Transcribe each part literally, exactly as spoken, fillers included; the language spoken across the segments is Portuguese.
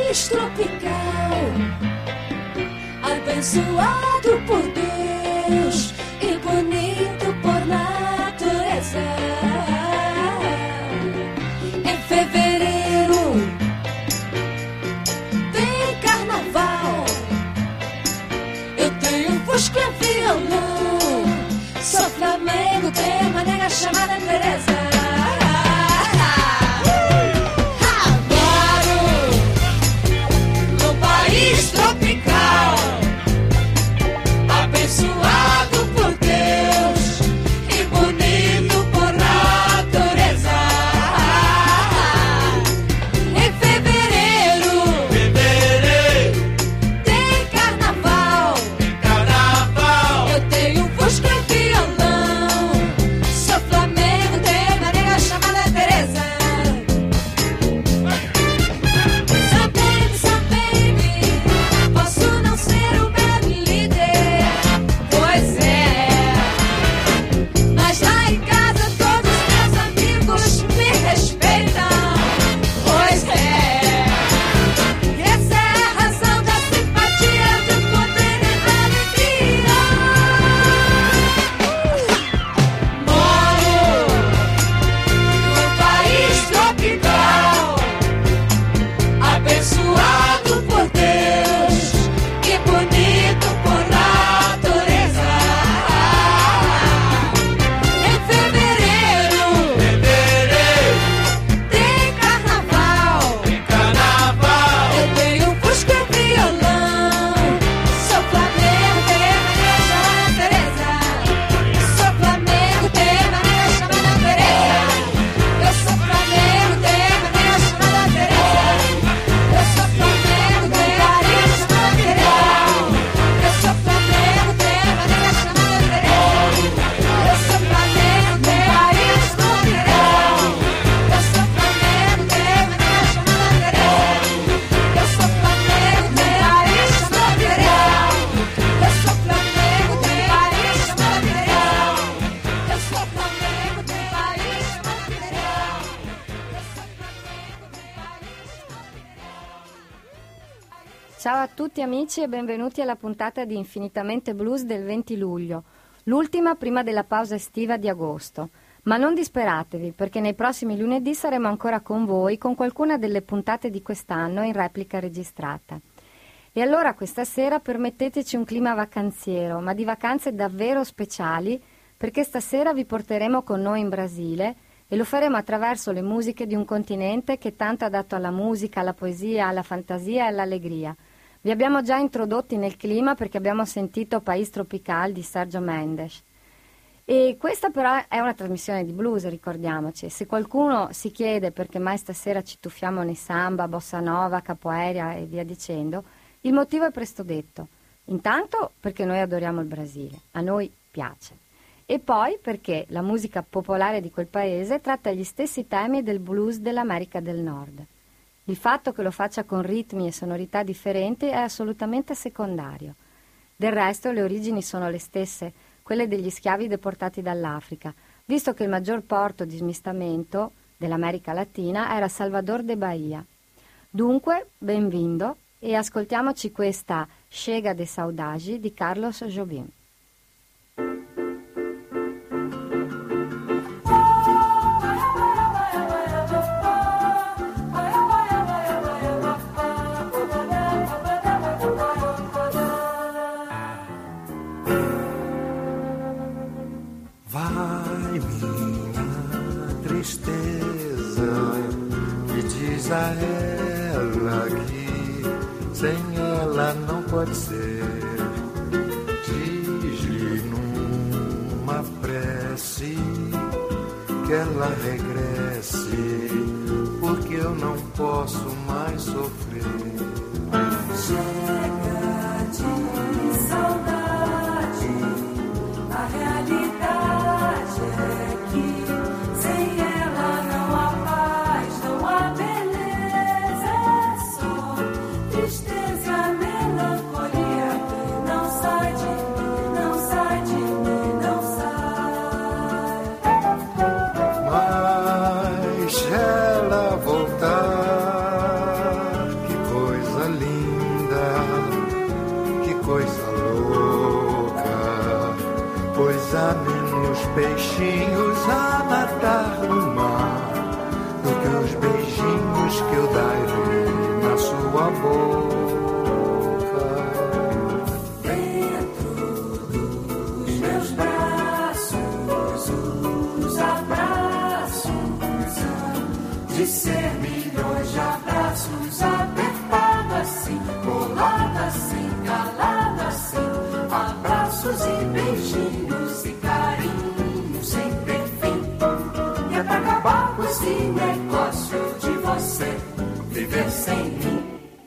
país tropical, abençoado por Deus e bonito por natureza. Em fevereiro tem carnaval, eu tenho fusca e violão, sou Flamengo, tenho uma nega chamada Teresa. Tropical, abençoado por Deus e bonito por natureza. Em fevereiro, fevereiro tem carnaval, tem carnaval. Eu tenho fusca e violão, sou Flamengo, tenho uma nega chamada Teresa. Ciao a tutti amici e benvenuti alla puntata di Infinitamente Blues del venti luglio, l'ultima prima della pausa estiva di agosto. Ma non disperatevi, perché nei prossimi lunedì saremo ancora con voi con qualcuna delle puntate di quest'anno in replica registrata. E allora questa sera permetteteci un clima vacanziero, ma di vacanze davvero speciali, perché stasera vi porteremo con noi in Brasile e lo faremo attraverso le musiche di un continente che tanto ha dato alla musica, alla poesia, alla fantasia e all'allegria. Vi abbiamo già introdotti nel clima perché abbiamo sentito País Tropical di Sergio Mendes. E questa però è una trasmissione di blues, ricordiamoci. Se qualcuno si chiede perché mai stasera ci tuffiamo nei samba, bossa nova, capoeira e via dicendo, il motivo è presto detto. Intanto perché noi adoriamo il Brasile, a noi piace. E poi perché la musica popolare di quel paese tratta gli stessi temi del blues dell'America del Nord. Il fatto che lo faccia con ritmi e sonorità differenti è assolutamente secondario. Del resto le origini sono le stesse, quelle degli schiavi deportati dall'Africa, visto che il maggior porto di smistamento dell'America Latina era Salvador de Bahia. Dunque, benvindo e ascoltiamoci questa Chega de Saudade di Carlos Jobim. A ela que sem ela não pode ser. Diz-lhe numa prece que ela regresse, porque eu não posso mais sofrer. Chega de saudade, a realidade é que sem ela não há paz, não há beleza. Tristeza, melancolia, não sai de mim, não sai de mim, não sai. Mas ela voltar, que coisa coisa louca, pois há menos peixinhos a matar no mar do que os beijinhos que eu darei na sua boca. Dentro dos meus braços, os abraços de ser milhões de abraços, apertado assim, colado assim, calado assim, abraços e beijinhos e carinhos sem ter fim. E é pra acabar com esse negócio de você viver sem mim.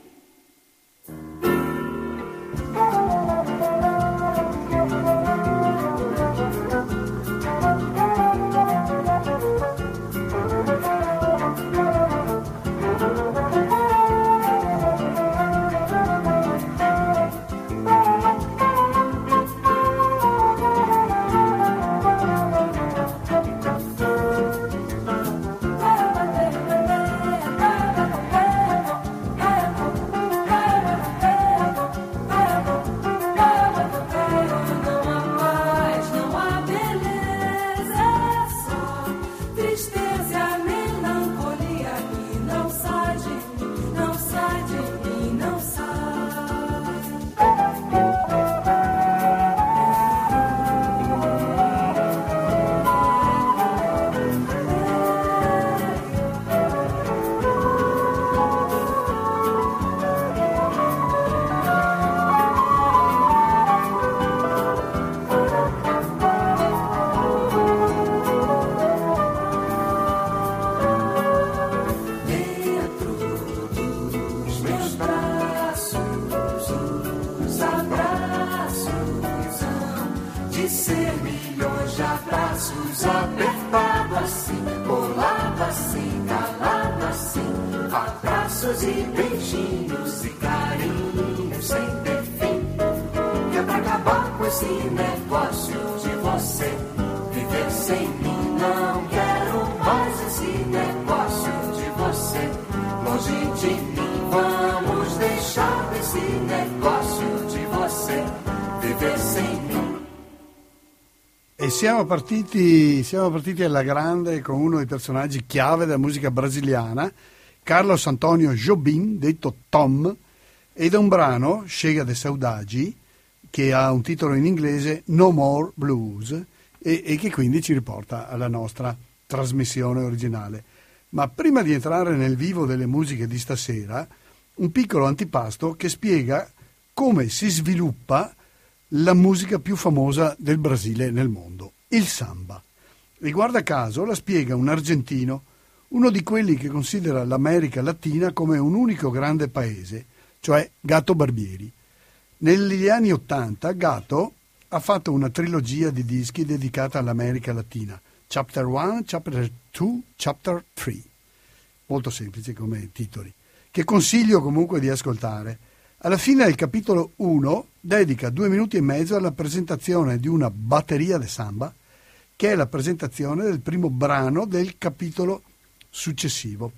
Siamo partiti, siamo partiti alla grande con uno dei personaggi chiave della musica brasiliana, Carlos Antonio Jobim, detto Tom, e da un brano, Chega de Saudade, che ha un titolo in inglese No More Blues e, e che quindi ci riporta alla nostra trasmissione originale. Ma prima di entrare nel vivo delle musiche di stasera, un piccolo antipasto che spiega come si sviluppa la musica più famosa del Brasile nel mondo, il samba. E guarda caso la spiega un argentino, uno di quelli che considera l'America Latina come un unico grande paese, cioè Gato Barbieri. Negli anni Ottanta Gato ha fatto una trilogia di dischi dedicata all'America Latina, Chapter uno, Chapter due, Chapter tre, molto semplici come titoli, che consiglio comunque di ascoltare. Alla fine del capitolo uno dedica due minuti e mezzo alla presentazione di una batteria de samba, che è la presentazione del primo brano del capitolo successivo.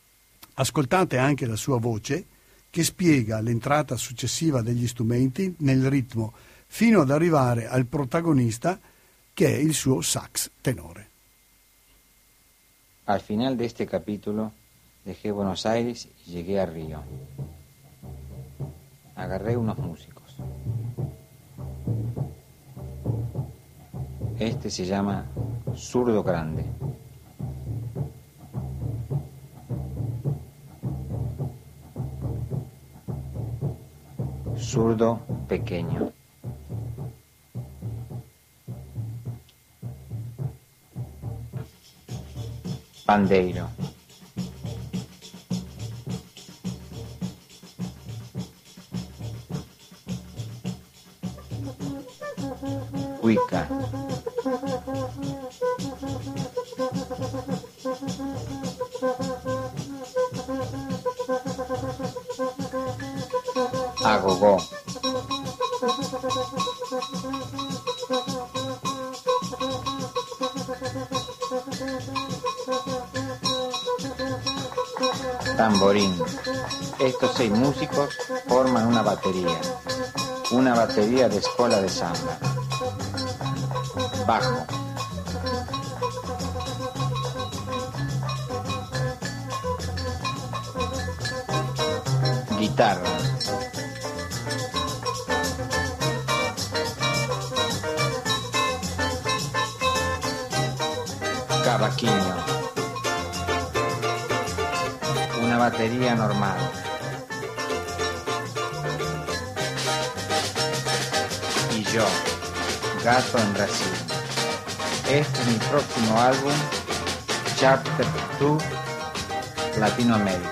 Ascoltate anche la sua voce, che spiega l'entrata successiva degli strumenti nel ritmo, fino ad arrivare al protagonista, che è il suo sax tenore. Al final de este capítulo dejé Buenos Aires y llegué a Río. Agarré unos músicos. Este se llama Zurdo Grande. Zurdo Pequeño. Pandeiro. Cuica. Agogó. Tamborín. Estos seis músicos forman una batería. una batería de escuela de samba. Bajo. Guitarra. Cavaquinho. Una batería normal. Y yo, Gato en Brasil. Este es mi próximo álbum, Chapter dos, Latinoamérica.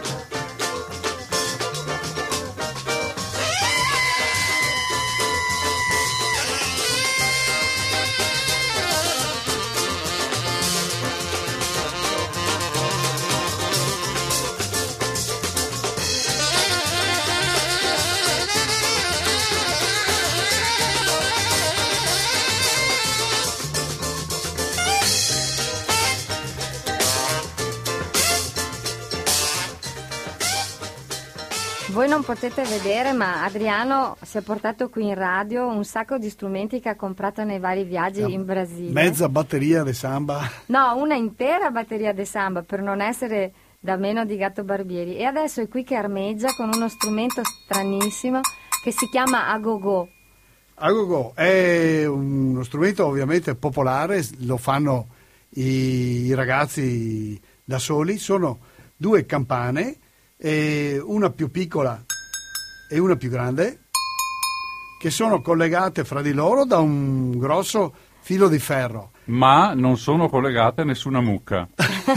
Voi non potete vedere, ma Adriano si è portato qui in radio un sacco di strumenti che ha comprato nei vari viaggi in Brasile. Mezza batteria di samba. No, una intera batteria di samba, per non essere da meno di Gatto Barbieri. E adesso è qui che armeggia con uno strumento stranissimo che si chiama agogò. Agogò è uno strumento ovviamente popolare, lo fanno i, i ragazzi da soli. Sono due campane, e una più piccola e una più grande, che sono collegate fra di loro da un grosso filo di ferro. Ma non sono collegate a nessuna mucca.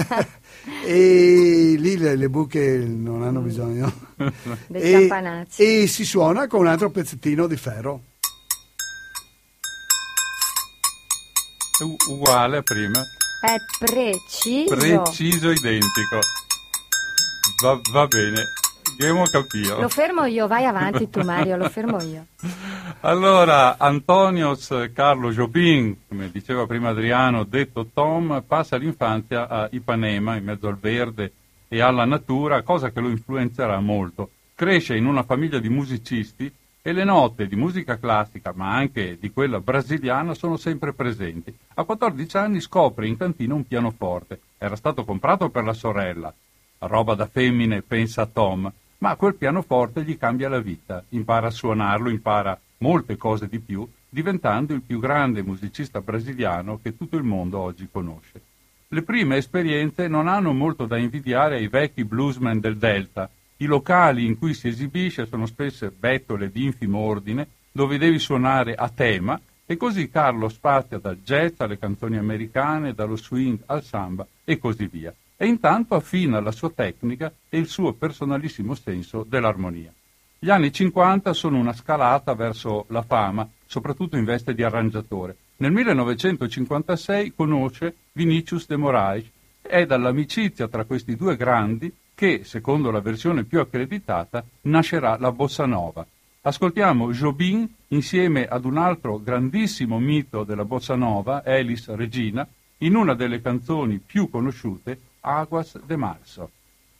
E lì le, le buche non hanno bisogno. Dei e, campanacci. e si suona con un altro pezzettino di ferro. È u- uguale a prima. È preciso. Preciso identico. Va, va bene, abbiamo capito. Lo fermo io, vai avanti tu Mario, lo fermo io. Allora, Antonios Carlo Jobim, come diceva prima Adriano, detto Tom, passa l'infanzia a Ipanema, in mezzo al verde e alla natura, cosa che lo influenzerà molto. Cresce in una famiglia di musicisti e le note di musica classica, ma anche di quella brasiliana, sono sempre presenti. A quattordici anni scopre in cantina un pianoforte. Era stato comprato per la sorella. Roba da femmine, pensa Tom, ma quel pianoforte gli cambia la vita, impara a suonarlo, impara molte cose di più, diventando il più grande musicista brasiliano che tutto il mondo oggi conosce. Le prime esperienze non hanno molto da invidiare ai vecchi bluesman del Delta. I locali in cui si esibisce sono spesso bettole di infimo ordine, dove devi suonare a tema, e così Carlo spazia dal jazz alle canzoni americane, dallo swing al samba e così via. E intanto affina la sua tecnica e il suo personalissimo senso dell'armonia. Gli anni cinquanta sono una scalata verso la fama, soprattutto in veste di arrangiatore. Nel millenovecentocinquantasei conosce Vinícius de Moraes. È dall'amicizia tra questi due grandi che, secondo la versione più accreditata, nascerà la bossa nova. Ascoltiamo Jobim insieme ad un altro grandissimo mito della bossa nova, Elis Regina, in una delle canzoni più conosciute, Águas de Março.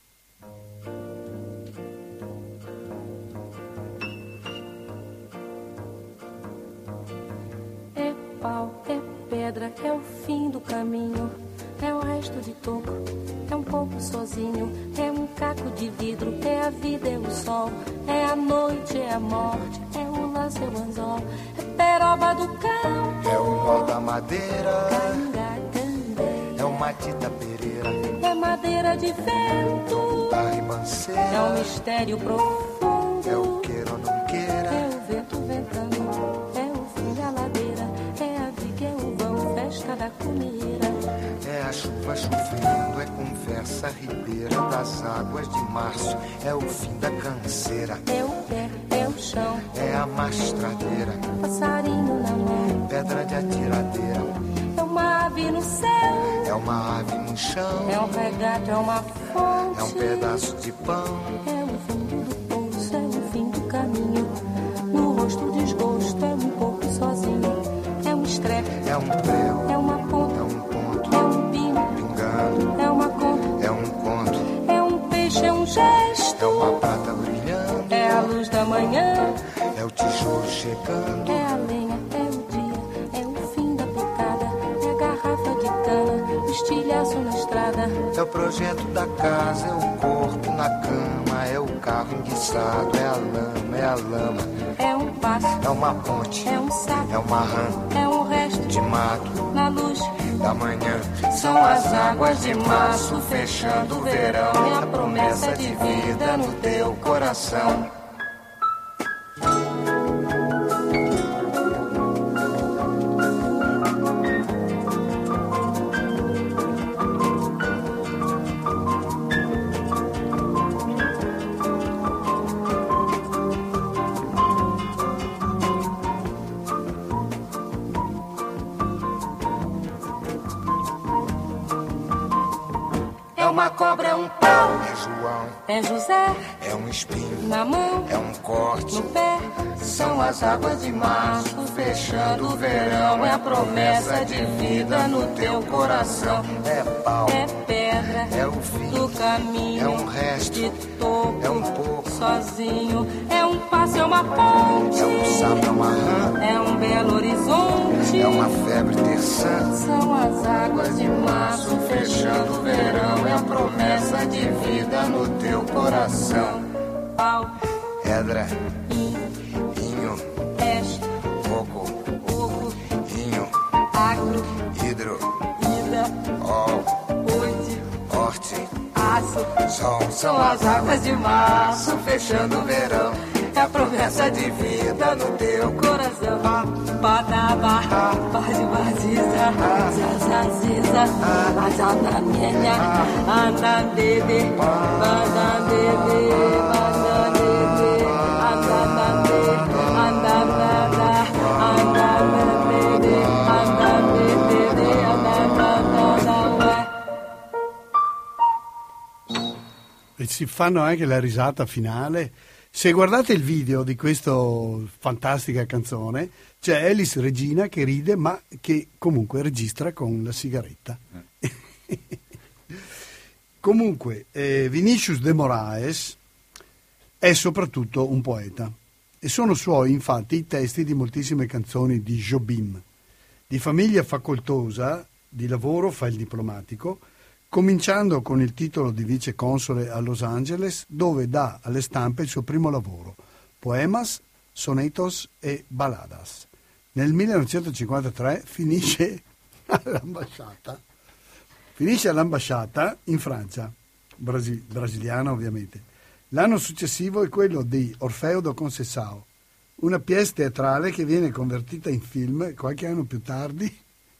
É pau, é pedra, é o fim do caminho, é o resto de toco, é um pouco sozinho, é um caco de vidro, é a vida, é o sol, é a noite, é a morte, é o lance, é o anzol, é peroba do campo, É o nó da madeira, canga, candei, é o matita pereira, é madeira de vento, da é ribanceira, um mistério profundo, é o queira ou não é queira, o vento ventando, é o fim da ladeira, é a viga, é o vão, festa da comida. é a chuva chovendo, é conversa ribeira das águas de março, é o fim da canseira, É o pé, é o chão, é a mastradeira, passarinho na mão, pedra de atiradeira, é uma ave no céu, é uma ave no chão, é um regato, é uma fonte, é um pedaço de pão, é o fundo do poço, é o fim do caminho, no rosto o desgosto, é um pouco sozinho, é um estrepe, é um prego, é uma é ponta, um ponto, é um pino, pingando, é uma conta, é um conto, é um peixe, é um gesto, é uma prata brilhando, é a luz da manhã, é o tijolo cheio chegando. É a lenha, é o dia, é o fim da picada, é a garrafa de cana, o estilhaço na estrada. É o projeto da casa, é o corpo na cama, é o carro enguiçado, é a lama, é a lama. É um passo, É uma ponte, é um sapo, é uma rã é um resto de mato na luz. da manhã. São as águas de março fechando o verão. É a promessa de vida no teu coração. É uma cobra, é um pau, é João, É José é um espinho, na mão, é um corte. no pé. São as águas de março fechando o verão. É a promessa de vida no teu coração. É pau, É pedra é o fim, do caminho, é um resto, de topo, é um pouco, sozinho. É um passo, é uma ponte, é um sapo, é uma rã, é um belo horizonte. é uma febre terçã. São as águas de março Fechando o verão, é a promessa de vida no teu coração. pau, Pedra, in, inho, peste, coco, oco, inho, agro, hidro, ida, ol, oite, horte, aço. sol. São as águas de março fechando o verão. É a promessa de vida no teu Coração, badaba, bade badiza, zazaziza, azanamenha, andandede, bandandede, bandandede, andandande, andandada, andandede, andandede, andandada, uè. E si fanno anche la risata finale. Se guardate il video di questa fantastica canzone, c'è Elis Regina che ride, ma che comunque registra con la sigaretta. Comunque, eh, Vinicius de Moraes è soprattutto un poeta e sono suoi infatti i testi di moltissime canzoni di Jobim. Di famiglia facoltosa, di lavoro fa il diplomatico, cominciando con il titolo di viceconsole a Los Angeles, dove dà alle stampe il suo primo lavoro, Poemas, Sonetos e Baladas. Nel millenovecentocinquantatré finisce all'ambasciata, finisce all'ambasciata in Francia, Brasi- brasiliana ovviamente. L'anno successivo è quello di Orfeo do Conceição, una pièce teatrale che viene convertita in film qualche anno più tardi.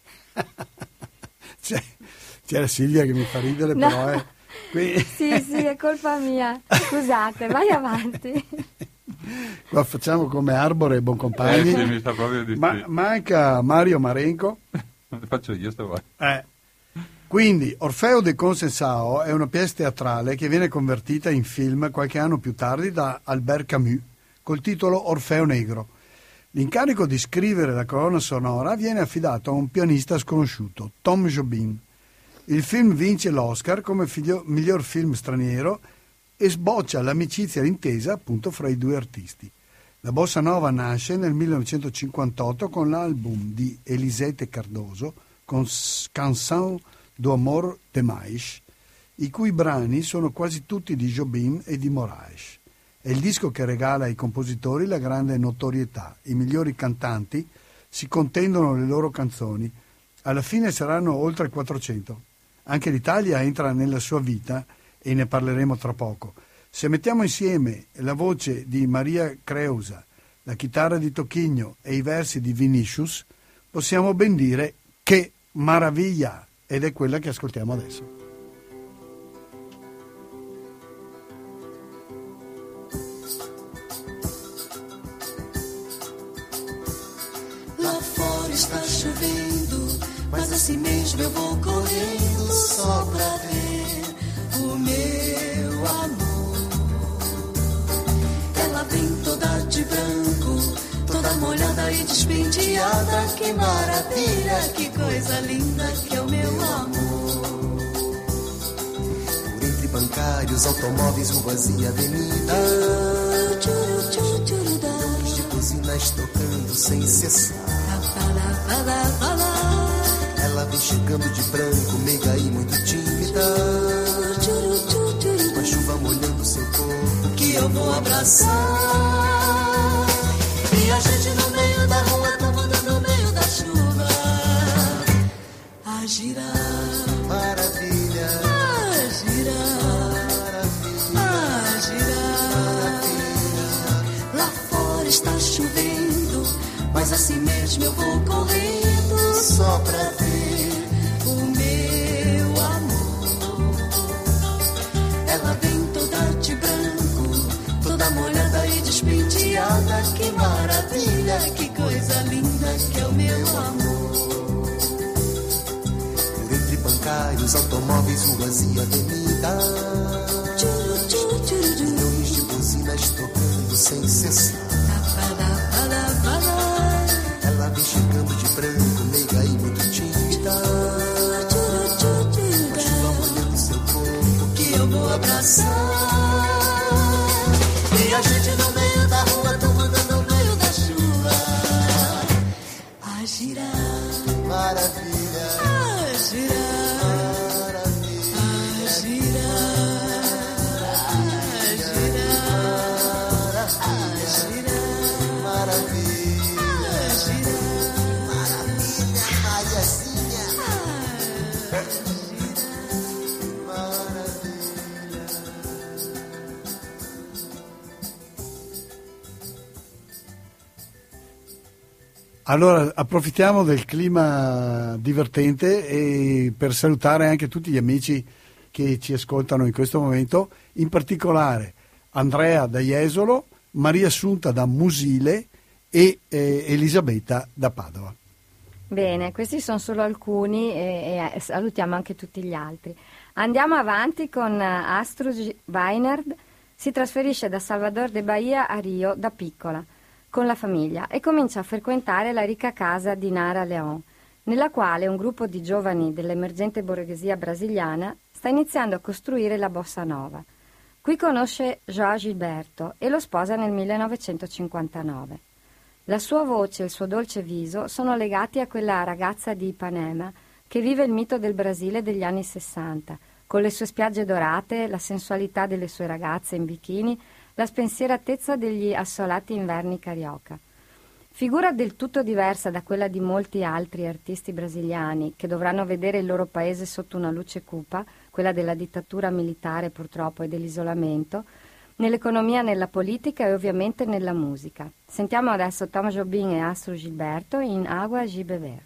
Cioè, c'era Silvia che mi fa ridere, No. però è... Qui... Sì, sì, è colpa mia. Scusate, vai avanti. Qua facciamo come Arbore e Boncompagni. Eh, sì, mi sa proprio di Ma, sì. manca Mario Marenco. Faccio io, sto qua. Eh. Quindi Orfeo de Conceição è una pièce teatrale che viene convertita in film qualche anno più tardi da Albert Camus col titolo Orfeo Negro. L'incarico di scrivere la colonna sonora viene affidato a un pianista sconosciuto, Tom Jobim. Il film vince l'Oscar come figlio- miglior film straniero e sboccia l'amicizia intesa appunto fra i due artisti. La bossa nova nasce nel millenovecentocinquantotto con l'album di Elisete Cardoso con S- Canção do Amor Demais, i cui brani sono quasi tutti di Jobim e di Moraes. È il disco che regala ai compositori la grande notorietà. I migliori cantanti si contendono le loro canzoni. Alla fine saranno oltre quattrocento. Anche l'Italia entra nella sua vita e ne parleremo tra poco. Se mettiamo insieme la voce di Maria Creusa, la chitarra di Tocchigno e i versi di Vinicius, possiamo ben dire che maraviglia, ed è quella che ascoltiamo adesso. Lá fora está chovendo, mas assim mesmo eu vou correndo só pra ver o meu amor. Ela vem toda de branco, toda molhada e despenteada. Que maravilha, que coisa linda que é o meu amor. Por entre bancários, automóveis, ruas e avenidas, Tchuru, tchuru, tchuru, dá. de cozinha buzinas tocando sem cessar. Ela vem chegando de branco, meiga e muito tímida, com a chuva molhando seu corpo que eu vou abraçar. E a gente no meio da rua tomando no meio da chuva a girar. Maravilha, a girar, a girar. Lá fora está chovendo, mas assim mesmo eu vou correndo só pra ver o meu amor. Ela vem toda de branco, toda molhada e despenteada. Que maravilha, que coisa linda que é o meu amor. Por entre bancários, automóveis, ruas e avenidas, milhões de buzinas tocando sem cessar. Ela vem chegando de branco, meiga e muito tímida, com a chuva molhando seu corpo que eu vou abraçar. E a gente no meio da rua tomando no meio da chuva a girar. Maravilha, a girar. Maravilha, a girar. A girar, a girar. Maravilha, a girar. Maravilha, Mariazinha. A girar. Maravilha. Allora approfittiamo del clima divertente e per salutare anche tutti gli amici che ci ascoltano in questo momento, in particolare Andrea da Jesolo, Maria Assunta da Musile e eh, Elisabetta da Padova. Bene, questi sono solo alcuni e, e salutiamo anche tutti gli altri. Andiamo avanti con Astrud Weinert. Si trasferisce da Salvador de Bahia a Rio da piccola con la famiglia e comincia a frequentare la ricca casa di Nara León, nella quale un gruppo di giovani dell'emergente borghesia brasiliana sta iniziando a costruire la bossa nova. Qui conosce João Gilberto e lo sposa nel millenovecentocinquantanove. La sua voce e il suo dolce viso sono legati a quella ragazza di Ipanema che vive il mito del Brasile degli anni sessanta, con le sue spiagge dorate, la sensualità delle sue ragazze in bikini, la spensieratezza degli assolati inverni carioca. Figura del tutto diversa da quella di molti altri artisti brasiliani che dovranno vedere il loro paese sotto una luce cupa, quella della dittatura militare purtroppo e dell'isolamento, nell'economia, nella politica e ovviamente nella musica. Sentiamo adesso Tom Jobim e Astrud Gilberto in Água de Beber.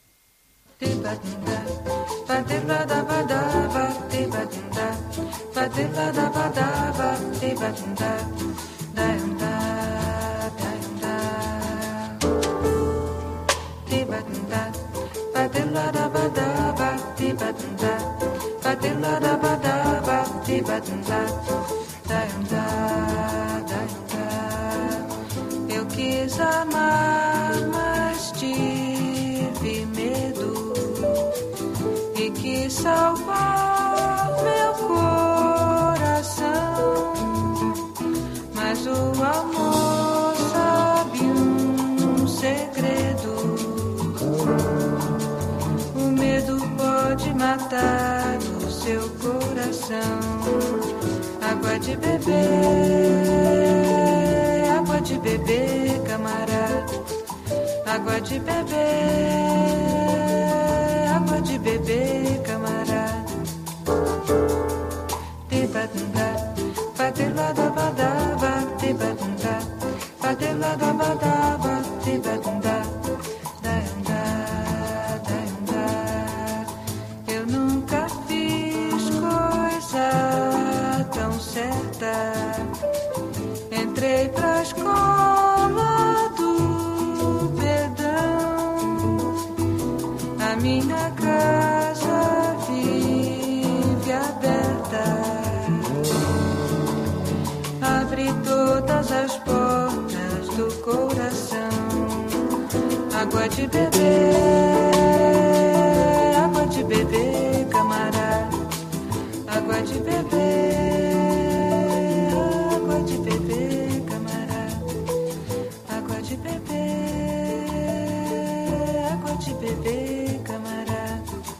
Eu quis amar, mas tive medo e quis salvar meu coração, mas o amor sabe um segredo. O medo pode matar o seu coração. Água de beber, água de beber, camarada. Água de beber, água de beber, camarada. Tibadunda, bateladabadaba, tibadunda, bateladabadaba, tibadunda. Eu nunca fiz coisa tão certa. Entrei pra escola do perdão. A minha casa vive aberta. Abre todas as portas do coração. Água de beber, água de beber, camarada. Água de beber, água de beber, camarada. Água de beber. bebê, camarada.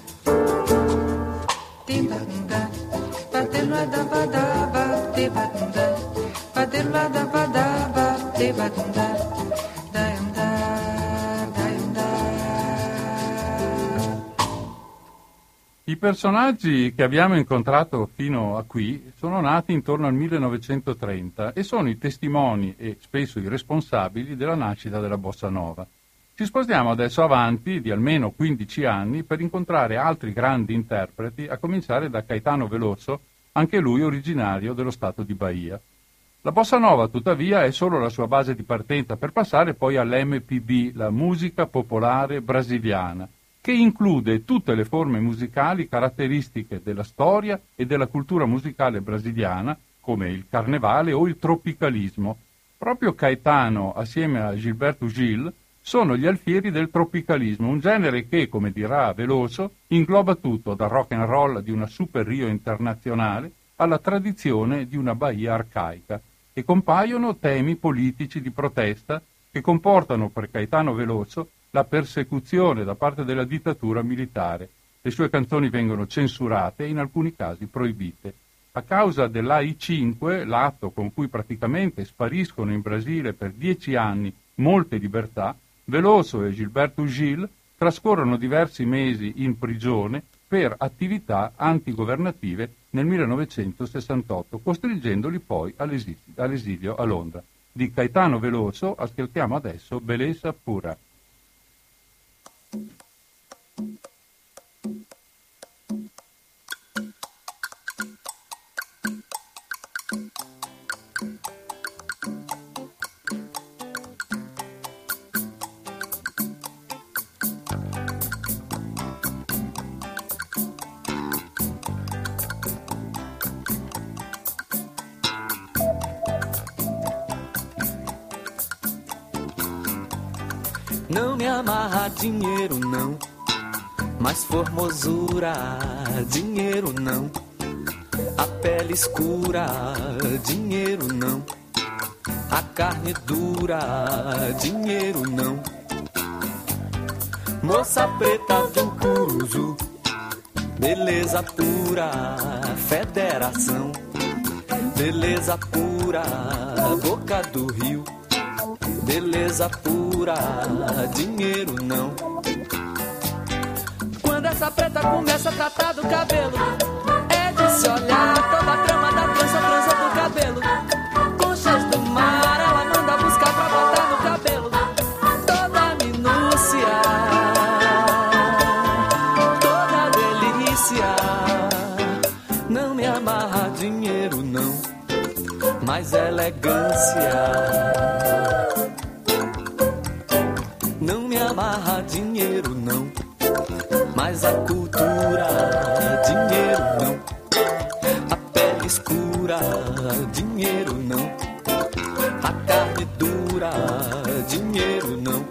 Tibadunda, badelua-da-ba-da-ba, tibadunda, badelua-da-ba-da-ba, tibadunda, daiunda, daiunda. I personaggi che abbiamo incontrato fino a qui sono nati intorno al millenovecentotrenta e sono i testimoni e spesso i responsabili della nascita della bossa nova. Ci spostiamo adesso avanti di almeno quindici anni per incontrare altri grandi interpreti, a cominciare da Caetano Veloso, anche lui originario dello stato di Bahia. La bossa nova, tuttavia, è solo la sua base di partenza per passare poi all'emme pi bi, la musica popolare brasiliana, che include tutte le forme musicali caratteristiche della storia e della cultura musicale brasiliana, come il carnevale o il tropicalismo. Proprio Caetano, assieme a Gilberto Gil, sono gli alfieri del tropicalismo, un genere che, come dirà Veloso, ingloba tutto, dal rock and roll di una Super Rio internazionale alla tradizione di una Bahia arcaica, e compaiono temi politici di protesta che comportano per Caetano Veloso la persecuzione da parte della dittatura militare. Le sue canzoni vengono censurate e in alcuni casi proibite. A causa dell'A I cinque, l'atto con cui praticamente spariscono in Brasile per dieci anni molte libertà, Veloso e Gilberto Gil trascorrono diversi mesi in prigione per attività antigovernative nel millenovecentosessantotto, costringendoli poi all'esi- all'esilio a Londra. Di Caetano Veloso ascoltiamo adesso Beleza Pura. Não me amarra dinheiro não, mas formosura, dinheiro não. A pele escura, dinheiro não. A carne dura, dinheiro não. Moça preta do Curuzu, beleza pura, federação. Beleza pura, boca do rio. Beleza pura, dinheiro não. Quando essa preta começa a tratar do cabelo, é de se olhar toda a trama da trança, trança do cabelo. Conchas do mar, ela manda buscar pra botar no cabelo. Toda a minúcia, toda a delícia. Não me amarra dinheiro não, mas elegância. Não me amarra dinheiro não, mas a cultura, dinheiro não. A pele escura, dinheiro não. A carne dura, dinheiro não.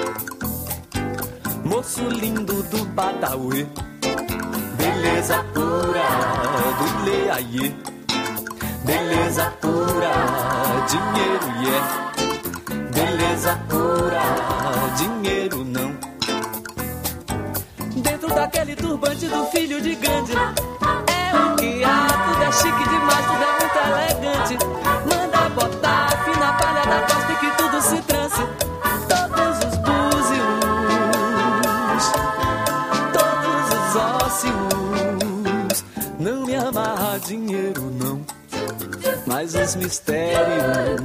Moço lindo do Badawi, beleza pura do Leaiê. Beleza pura, dinheiro yeah. Beleza pura, dinheiro não. Dentro daquele turbante do filho de Gandhi, é o que há, tudo é chique demais, tudo é muito elegante. Manda botar a fina palha da costa e que tudo se trance. Todos os búzios, todos os ósseos. Não me amarra dinheiro não, mas os mistérios.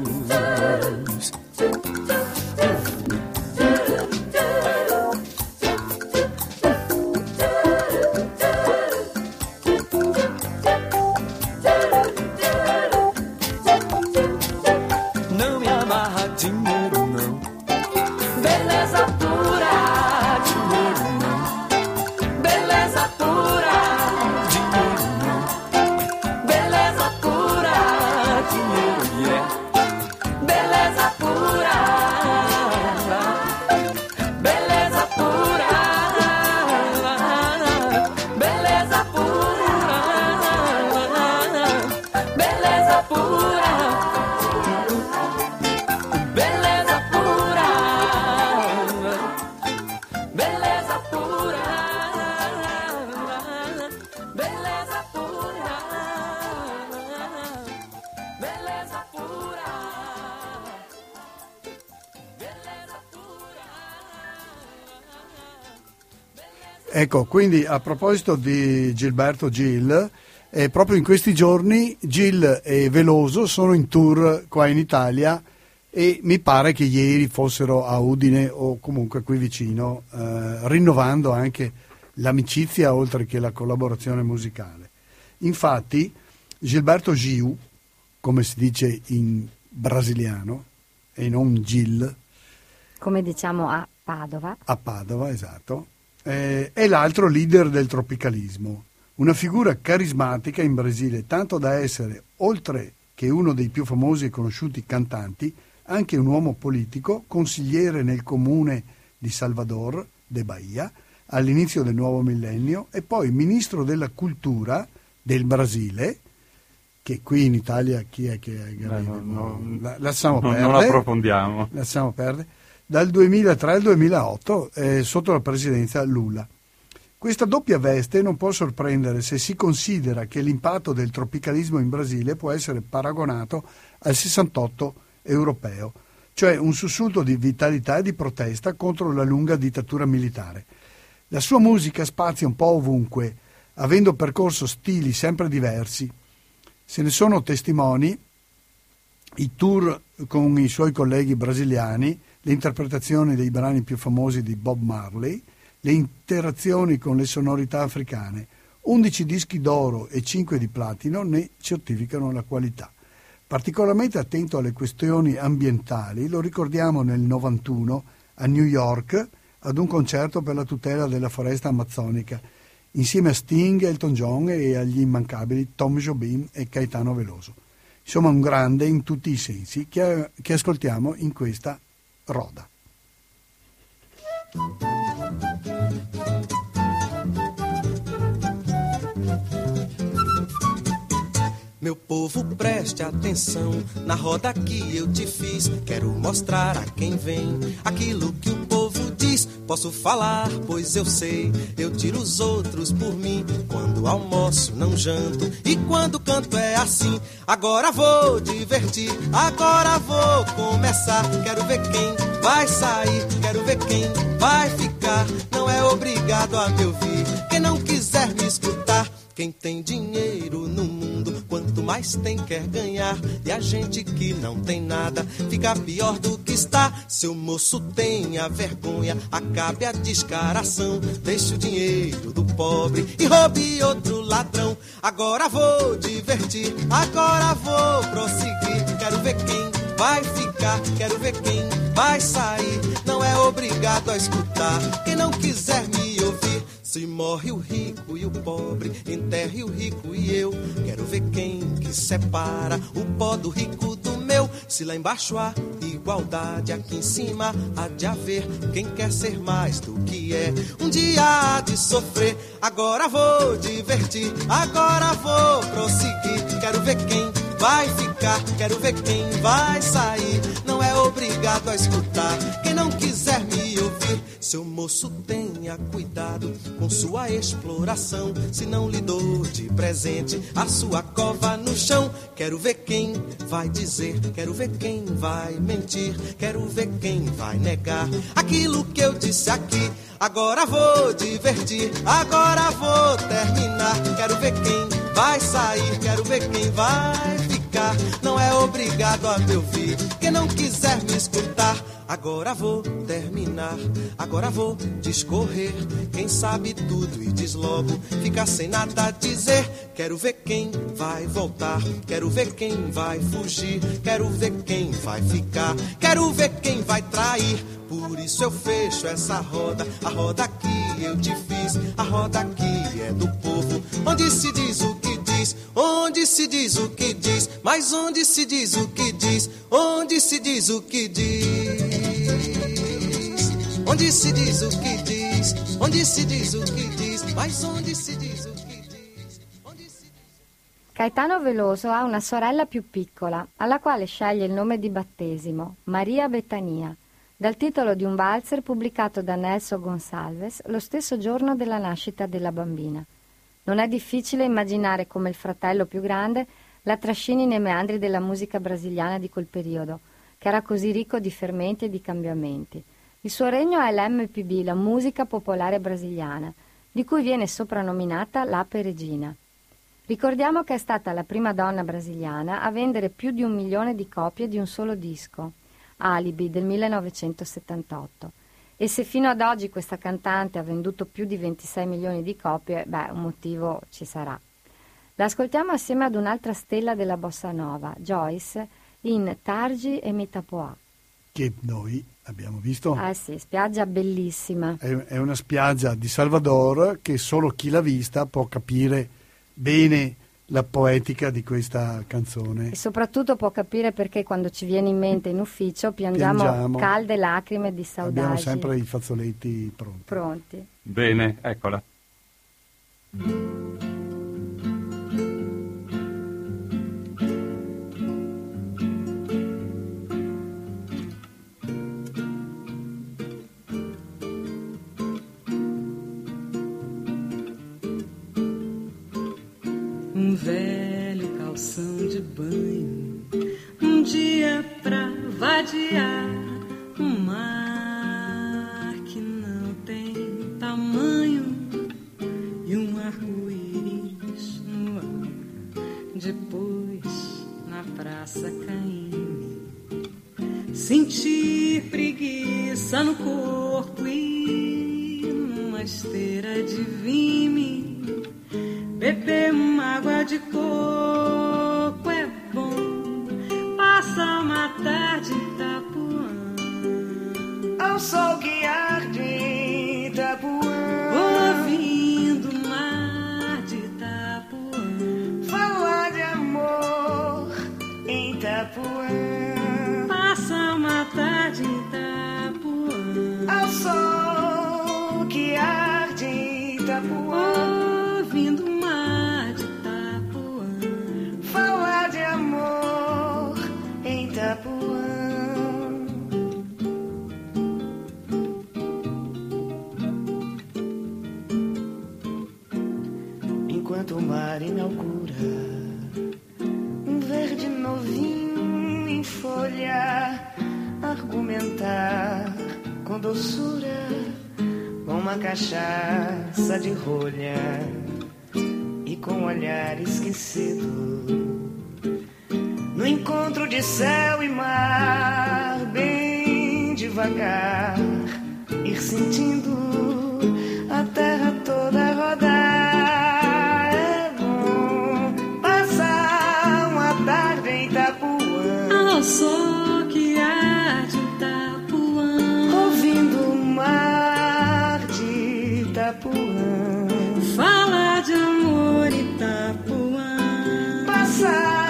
Não me amarra dinheiro não, beleza pura, dinheiro não. Beleza pura, dinheiro não. Beleza pura, dinheiro yeah. pura, beleza pura, beleza pura, beleza pura. Ecco, quindi a proposito di Gilberto Gil, eh, proprio in questi giorni Gil e Veloso sono in tour qua in Italia e mi pare che ieri fossero a Udine o comunque qui vicino, eh, rinnovando anche l'amicizia oltre che la collaborazione musicale. Infatti Gilberto Gil, come si dice in brasiliano e non Gil, come diciamo a Padova, a Padova, esatto, eh, è l'altro leader del tropicalismo, una figura carismatica in Brasile, tanto da essere, oltre che uno dei più famosi e conosciuti cantanti, anche un uomo politico, consigliere nel comune di Salvador de Bahia all'inizio del nuovo millennio e poi ministro della cultura del Brasile, che qui in Italia chi è che è? Beh, no, no, La, lasciamo non, perdere, non approfondiamo. Lasciamo perdere. Dal duemilatré al duemilaotto eh, sotto la presidenza Lula. Questa doppia veste non può sorprendere se si considera che l'impatto del tropicalismo in Brasile può essere paragonato al sessantotto europeo, cioè un sussulto di vitalità e di protesta contro la lunga dittatura militare. La sua musica spazia un po' ovunque, avendo percorso stili sempre diversi. Se ne sono testimoni i tour con i suoi colleghi brasiliani, le interpretazioni dei brani più famosi di Bob Marley, le interazioni con le sonorità africane. undici dischi d'oro e cinque di platino ne certificano la qualità. Particolarmente attento alle questioni ambientali, lo ricordiamo nel novantuno a New York ad un concerto per la tutela della foresta amazzonica, insieme a Sting, Elton John e agli immancabili Tom Jobim e Caetano Veloso. Insomma, un grande in tutti i sensi che, che ascoltiamo in questa roda. Meu povo, preste atenção na roda que eu te fiz. Quero mostrar a quem vem aquilo que o povo diz. Posso falar, pois eu sei, eu tiro os outros por mim. Quando almoço, não janto, e quando canto é assim. Agora vou divertir, agora vou começar. Quero ver quem vai sair, quero ver quem vai ficar. Não é obrigado a me ouvir, quem não quiser me escutar. Quem tem dinheiro no mundo, quanto mais tem quer ganhar. E a gente que não tem nada, fica pior do que está. Seu moço tenha vergonha, acabe a descaração. Deixe o dinheiro do pobre e roube outro ladrão. Agora vou divertir, agora vou prosseguir. Quero ver quem vai ficar, quero ver quem vai sair. Não é obrigado a escutar, quem não quiser me ouvir. Se morre o rico e o pobre, enterre o rico e eu. Quero ver quem que separa o pó do rico do meu. Se lá embaixo há igualdade, aqui em cima há de haver. Quem quer ser mais do que é, um dia há de sofrer. Agora vou divertir, agora vou prosseguir. Quero ver quem vai ficar, quero ver quem vai sair. Não é obrigado a escutar, quem não quiser me ouvir. Seu moço tenha cuidado com sua exploração, se não lhe dou de presente a sua cova no chão. Quero ver quem vai dizer, quero ver quem vai mentir, quero ver quem vai negar aquilo que eu disse aqui. Agora vou divertir, agora vou terminar. Quero ver quem vai sair, quero ver quem vai ficar. Não é obrigado a me ouvir, quem não quiser me escutar. Agora vou terminar, agora vou discorrer. Quem sabe tudo e diz logo, fica sem nada a dizer. Quero ver quem vai voltar, quero ver quem vai fugir, quero ver quem vai ficar, quero ver quem vai trair. Por isso eu fecho essa roda, a roda que eu te fiz, a roda que é do povo, onde se diz o que diz, onde se diz o que diz, mas onde se diz o que diz, onde se diz o que diz. Onde se diz o que diz, onde se diz o que diz, mas onde se diz o che diz, onde si diz... Caetano Veloso ha una sorella più piccola, alla quale sceglie il nome di battesimo, Maria Betania. dal titolo di un valzer pubblicato da Nelson Gonçalves lo stesso giorno della nascita della bambina. Non è difficile immaginare come il fratello più grande la trascini nei meandri della musica brasiliana di quel periodo, che era così ricco di fermenti e di cambiamenti. Il suo regno è l'M P B, la musica popolare brasiliana, di cui viene soprannominata l'Ape Regina. Ricordiamo che è stata la prima donna brasiliana a vendere più di un milione di copie di un solo disco, Alibi del millenovecentosettantotto. E se fino ad oggi questa cantante ha venduto più di ventisei milioni di copie, beh, un motivo ci sarà. L'ascoltiamo assieme ad un'altra stella della bossa nova, Joyce, in Targi e Mitapoá. Che noi abbiamo visto. Ah sì, spiaggia bellissima. È, è una spiaggia di Salvador che solo chi l'ha vista può capire bene la poetica di questa canzone. E soprattutto può capire perché quando ci viene in mente in ufficio piangiamo, piangiamo. calde lacrime di saudade. Abbiamo sempre i fazzoletti pronti. Pronti. Bene, eccola. Um velho calção de banho, um dia pra vadiar, um mar que não tem tamanho e um arco-íris no ar. Depois, na praça Caíme, sentir preguiça no corpo e numa esteira de vime beber uma água de coco é bom, passa uma tarde em Itapuã, ao sol que arde em Itapuã, ouvindo o mar de Itapuã, falar de amor em Itapuã, passa uma tarde em Itapuã, ao sol que arde em Itapuã, ouvindo Itapuã. Enquanto o mar inaugura um verde novinho em folha, argumentar com doçura com uma cachaça de rolha e com olhar esquecido. No encontro de céu e mar, bem devagar, ir sentindo a terra toda rodar. É bom passar uma tarde em Itapuã, ao sol que arde em Itapuã, ouvindo o mar de Itapuã, falar de amor em Itapuã, passar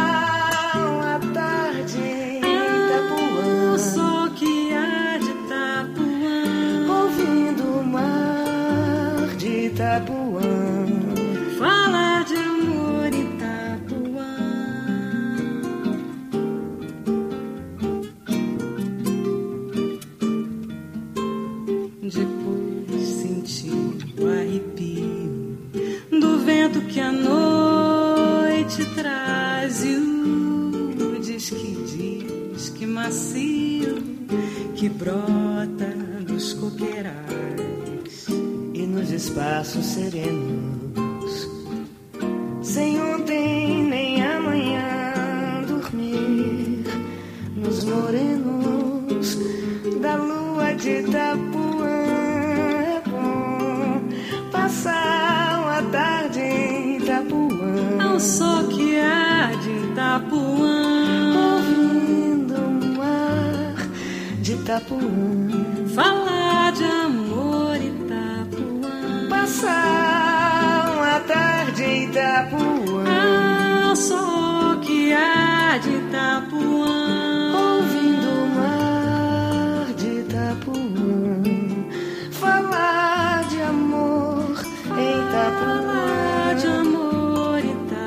Itapuã, falar de amor em Itapuã. Depois senti o arrepio do vento que a noite traz e o diz que diz que macio que brota dos coqueirais nos espaços serenos, sem ontem nem amanhã, dormir nos morenos da lua de Itapuã. É bom passar uma tarde em Itapuã, ao sol que arde em Itapuã, ouvindo o mar de Itapuã, falar de amor em Itapuã, passar uma tarde em Itapuã, ao sol que arde em Itapuã, ouvindo o mar de Itapuã, falar de amor em Itapuã, falar de amor em Itapuã.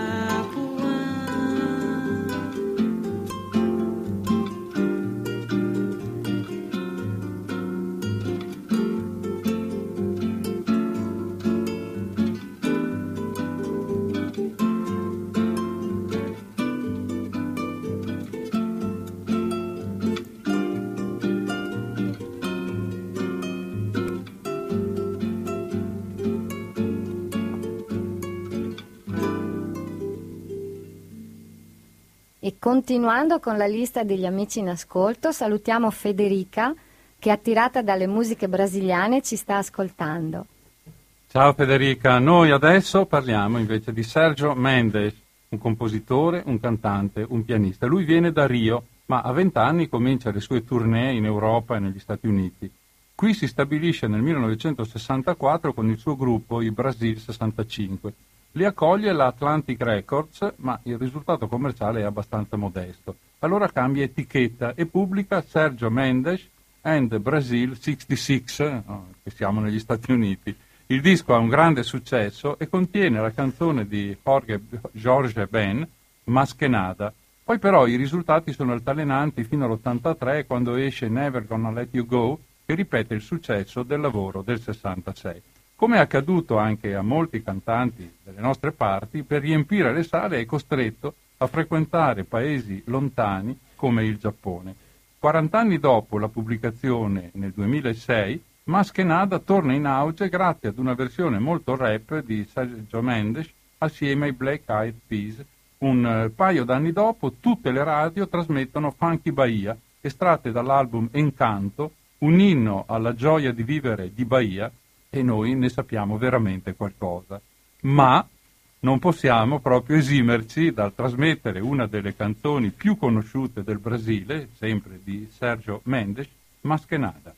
Continuando con la lista degli amici in ascolto, salutiamo Federica, che attirata dalle musiche brasiliane ci sta ascoltando. Ciao Federica, noi adesso parliamo invece di Sergio Mendes, un compositore, un cantante, un pianista. Lui viene da Rio, ma a vent'anni comincia le sue tournée in Europa e negli Stati Uniti. Qui si stabilisce nel millenovecentosessantaquattro con il suo gruppo, i Brasil sessantacinque. Li accoglie la Atlantic Records, ma il risultato commerciale è abbastanza modesto. Allora cambia etichetta e pubblica Sergio Mendes and Brazil sessantasei, oh, che siamo negli Stati Uniti. Il disco ha un grande successo e contiene la canzone di Jorge, Jorge Ben, Mas que Nada. Poi però i risultati sono altalenanti fino all'ottantatré, quando esce Never Gonna Let You Go, che ripete il successo del lavoro del sessantasei. Come è accaduto anche a molti cantanti delle nostre parti, per riempire le sale è costretto a frequentare paesi lontani come il Giappone. quarant'anni dopo la pubblicazione nel duemilasei, Mas que Nada torna in auge grazie ad una versione molto rap di Sergio Mendes assieme ai Black Eyed Peas. Un paio d'anni dopo tutte le radio trasmettono Funky Bahia, estratte dall'album Encanto, un inno alla gioia di vivere di Bahia, e noi ne sappiamo veramente qualcosa. Ma non possiamo proprio esimerci dal trasmettere una delle canzoni più conosciute del Brasile, sempre di Sergio Mendes, Mas que Nada.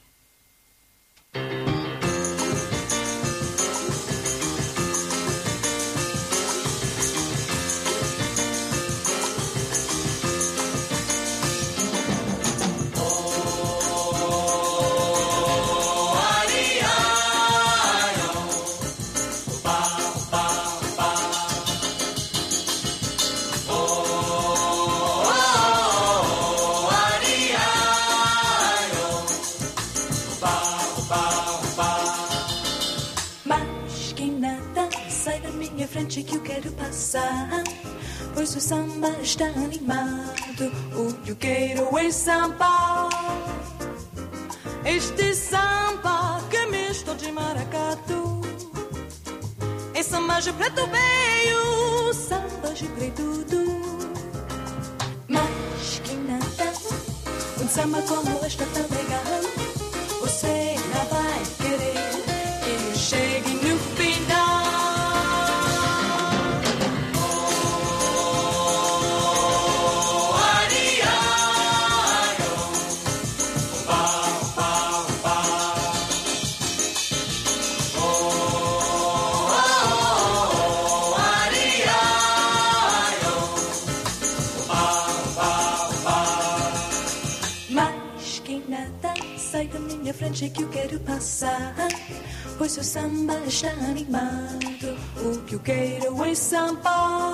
Que eu quero passar, pois o samba está animado. O que eu quero é samba, este samba que é misto de maracatu. É samba de preto veio, samba de preto do. Mas que nada, um samba como este tão legal, você não vai querer que eu chegue no final. Frente que eu quero passar, pois o samba está animado. O que eu quero é samba,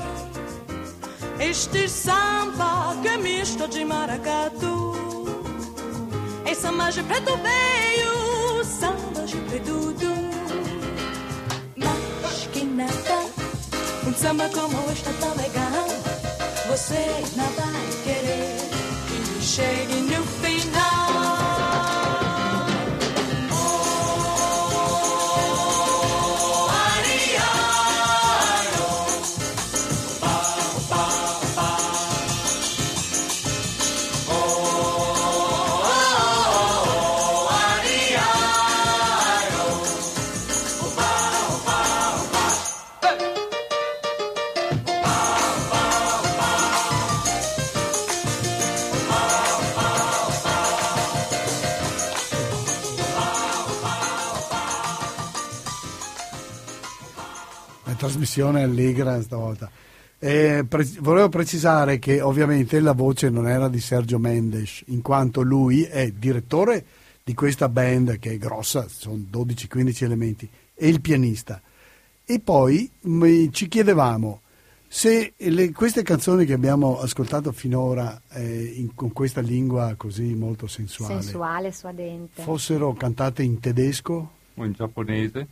este samba que é misto de maracatu. É samba de preto veio, samba de preto do. Mas que nada, um samba como este tão legal, você não vai querer que chegue no final. Trasmissione allegra stavolta. Eh, pre- volevo precisare che ovviamente la voce non era di Sergio Mendes, in quanto lui è direttore di questa band che è grossa, sono dodici quindici elementi, e il pianista. E poi mh, ci chiedevamo se le, queste canzoni che abbiamo ascoltato finora eh, in, con questa lingua così molto sensuale, sensuale, suadente, fossero cantate in tedesco o in giapponese.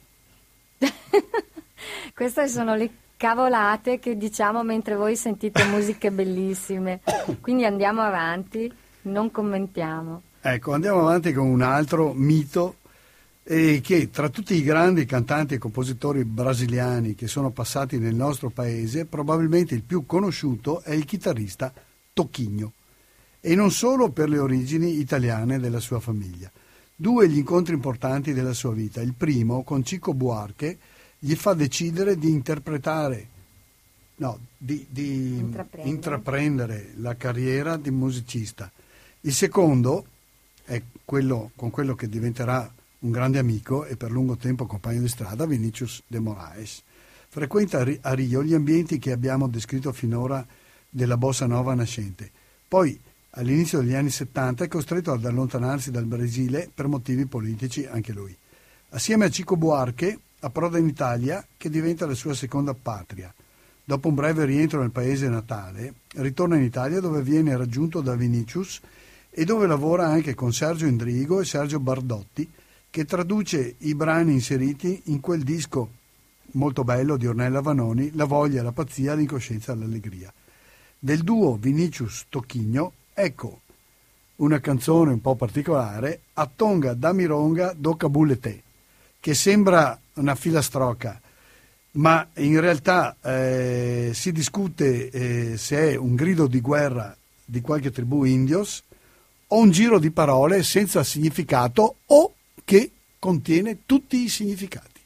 Queste sono le cavolate che diciamo mentre voi sentite musiche bellissime, quindi andiamo avanti, non commentiamo. Ecco, andiamo avanti con un altro mito e che tra tutti i grandi cantanti e compositori brasiliani che sono passati nel nostro paese, probabilmente il più conosciuto è il chitarrista Toquinho, e non solo per le origini italiane della sua famiglia. Due gli incontri importanti della sua vita. Il primo, con Chico Buarque, gli fa decidere di interpretare, no, di, di intraprendere. intraprendere la carriera di musicista. Il secondo è quello con quello che diventerà un grande amico e per lungo tempo compagno di strada, Vinícius de Moraes. Frequenta a Rio gli ambienti che abbiamo descritto finora della bossa nova nascente. Poi, all'inizio degli anni settanta, è costretto ad allontanarsi dal Brasile per motivi politici anche lui. Assieme a Chico Buarque approda in Italia, che diventa la sua seconda patria. Dopo un breve rientro nel paese natale, ritorna in Italia dove viene raggiunto da Vinícius e dove lavora anche con Sergio Endrigo e Sergio Bardotti, che traduce i brani inseriti in quel disco molto bello di Ornella Vanoni, La voglia, la pazzia, l'incoscienza, l'allegria. Del duo Vinícius-Toquinho, ecco una canzone un po' particolare, A Tonga da Mironga do Cabulete, che sembra una filastrocca, ma in realtà eh, si discute eh, se è un grido di guerra di qualche tribù indios o un giro di parole senza significato o che contiene tutti i significati.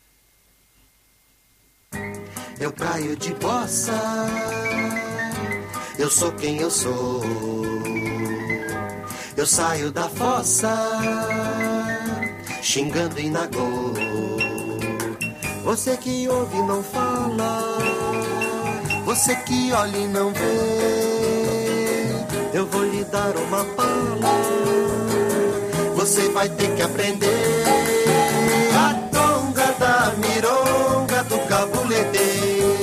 Eu caio de bossa, eu sou quem eu sou. Eu saio da fossa, xingando em nagô. Você que ouve e não fala, você que olha e não vê, eu vou lhe dar uma pala. Você vai ter que aprender a tonga da mironga do cabulete.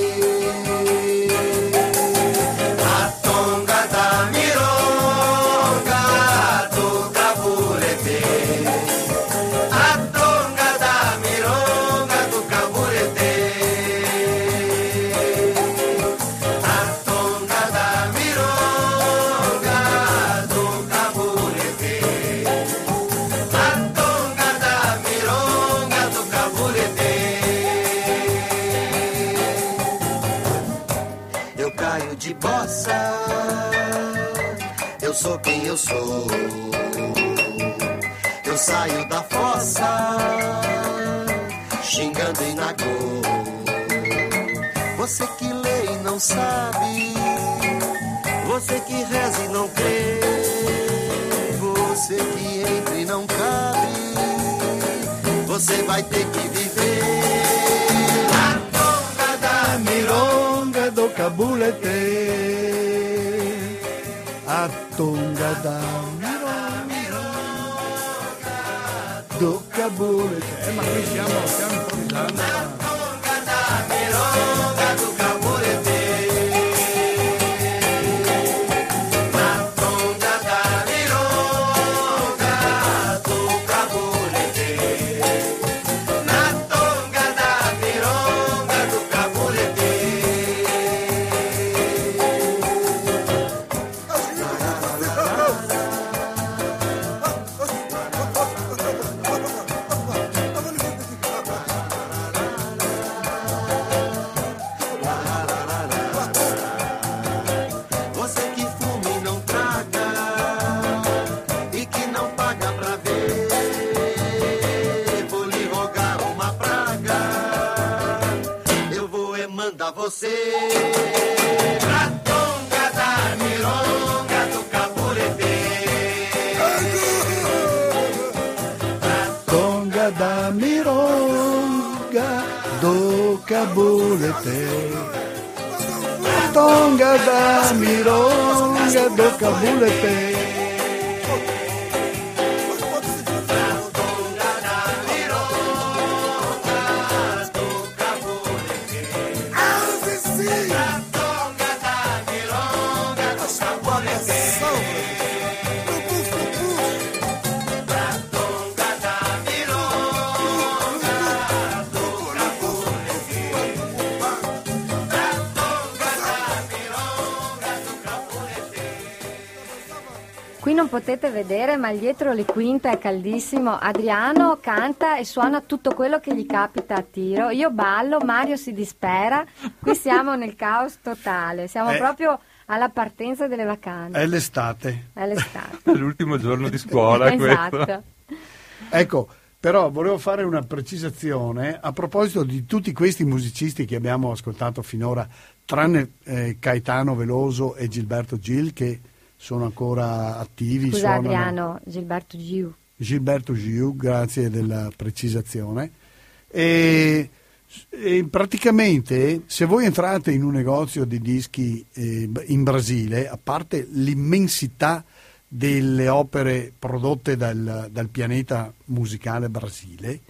A tonga da mironga do cabulete. A tonga da mironga do cabulete. A tonga da mironga do cabulete. Eu caio de bossa, eu sou quem eu sou. Eu saio da fossa, xingando em nagô. Você que lê e não sabe, você que reza e não crê, você que entra e não cabe, você vai ter que viver a tonga da mironga do cabulete. A tonga da mironga do cabulete. Eh, ma qui siamo, stiamo improvvisando. A tonga da mironga do cabulete. Você pra tonga da mironga do cabulete. Tonga da mironga do cabulete. Tonga da mironga do cabulete. Qui non potete vedere, ma dietro le quinte è caldissimo. Adriano canta e suona tutto quello che gli capita a tiro. Io ballo, Mario si dispera. Qui siamo nel caos totale. Siamo Eh. proprio alla partenza delle vacanze. È l'estate. È l'estate. È l'ultimo giorno di scuola Esatto. questo. Ecco, però volevo fare una precisazione a proposito di tutti questi musicisti che abbiamo ascoltato finora, tranne eh, Caetano Veloso e Gilberto Gil, che sono ancora attivi. Scusa suonano. Adriano, Gilberto Giu. Gilberto Gil, grazie della precisazione. E, e praticamente se voi entrate in un negozio di dischi eh, in Brasile, a parte l'immensità delle opere prodotte dal, dal pianeta musicale Brasile,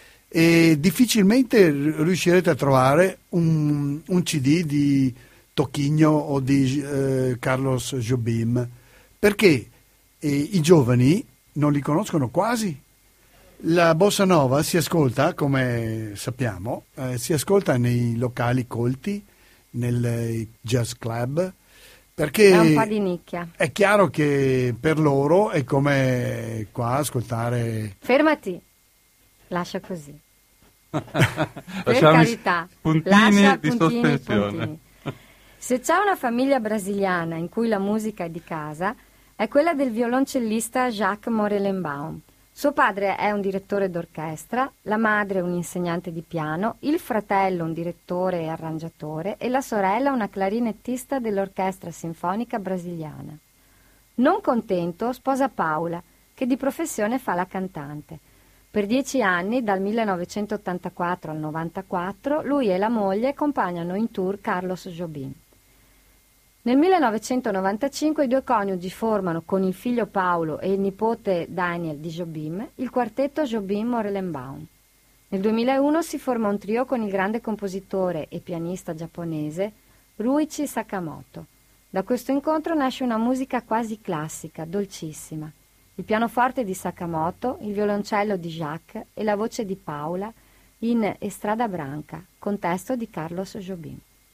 e difficilmente riuscirete a trovare un, un C D di Toquinho o di eh, Carlos Jobim, perché eh, i giovani non li conoscono quasi. La bossa nova si ascolta, come sappiamo, eh, si ascolta nei locali colti, nel jazz club, perché È un po' di nicchia. è chiaro che per loro è come qua ascoltare... Fermati. Lascia così. Per Lasciamo i carità. puntini Lascia di puntini, sospensione. puntini. Se c'è una famiglia brasiliana in cui la musica è di casa, è quella del violoncellista Jacques Morelenbaum. Suo padre è un direttore d'orchestra, la madre un insegnante di piano, il fratello un direttore e arrangiatore e la sorella una clarinettista dell'orchestra sinfonica brasiliana. Non contento, sposa Paula, che di professione fa la cantante. Per dieci anni, dal millenovecentottantaquattro al novantaquattro, lui e la moglie accompagnano in tour Carlos Jobim. Nel millenovecentonovantacinque i due coniugi formano, con il figlio Paolo e il nipote Daniel di Jobim, il quartetto Jobim-Morelenbaum. Nel duemilauno si forma un trio con il grande compositore e pianista giapponese Ruichi Sakamoto. Da questo incontro nasce una musica quasi classica, dolcissima. Il pianoforte di Sakamoto, il violoncello di Jacques e la voce di Paula in Estrada Branca, con testo di Carlos Jobim.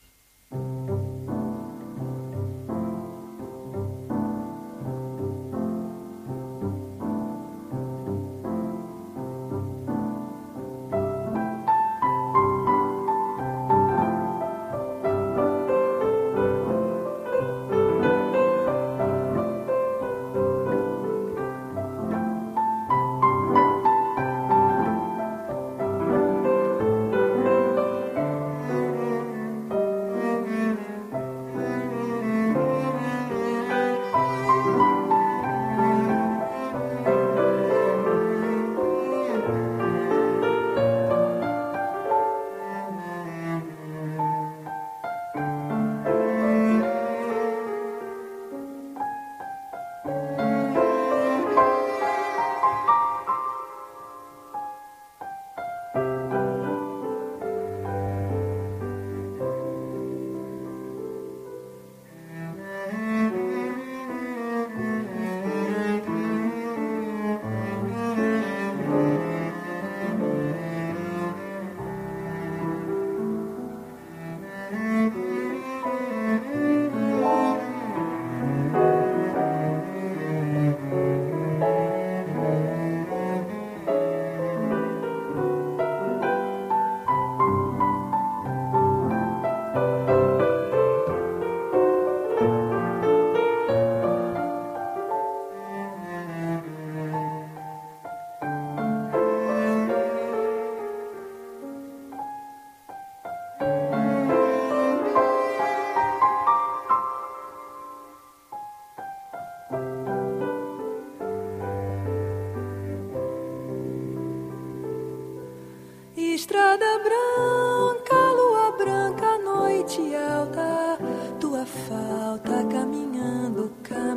Estrada branca, lua branca, noite alta, tua falta caminhando,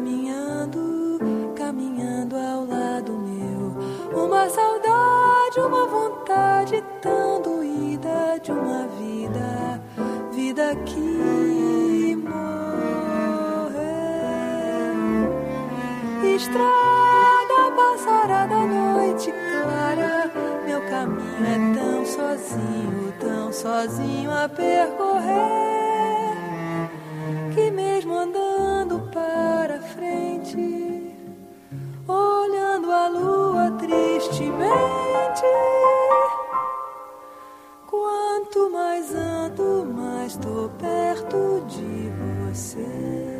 caminhando, caminhando ao lado meu. Uma saudade, uma vontade tão doída de uma vida, vida que morreu. Estrada passarada, noite clara, meu caminho é tão sozinho, tão sozinho a percorrer, que mesmo andando para frente, Quanto mais ando, mais tô perto de você.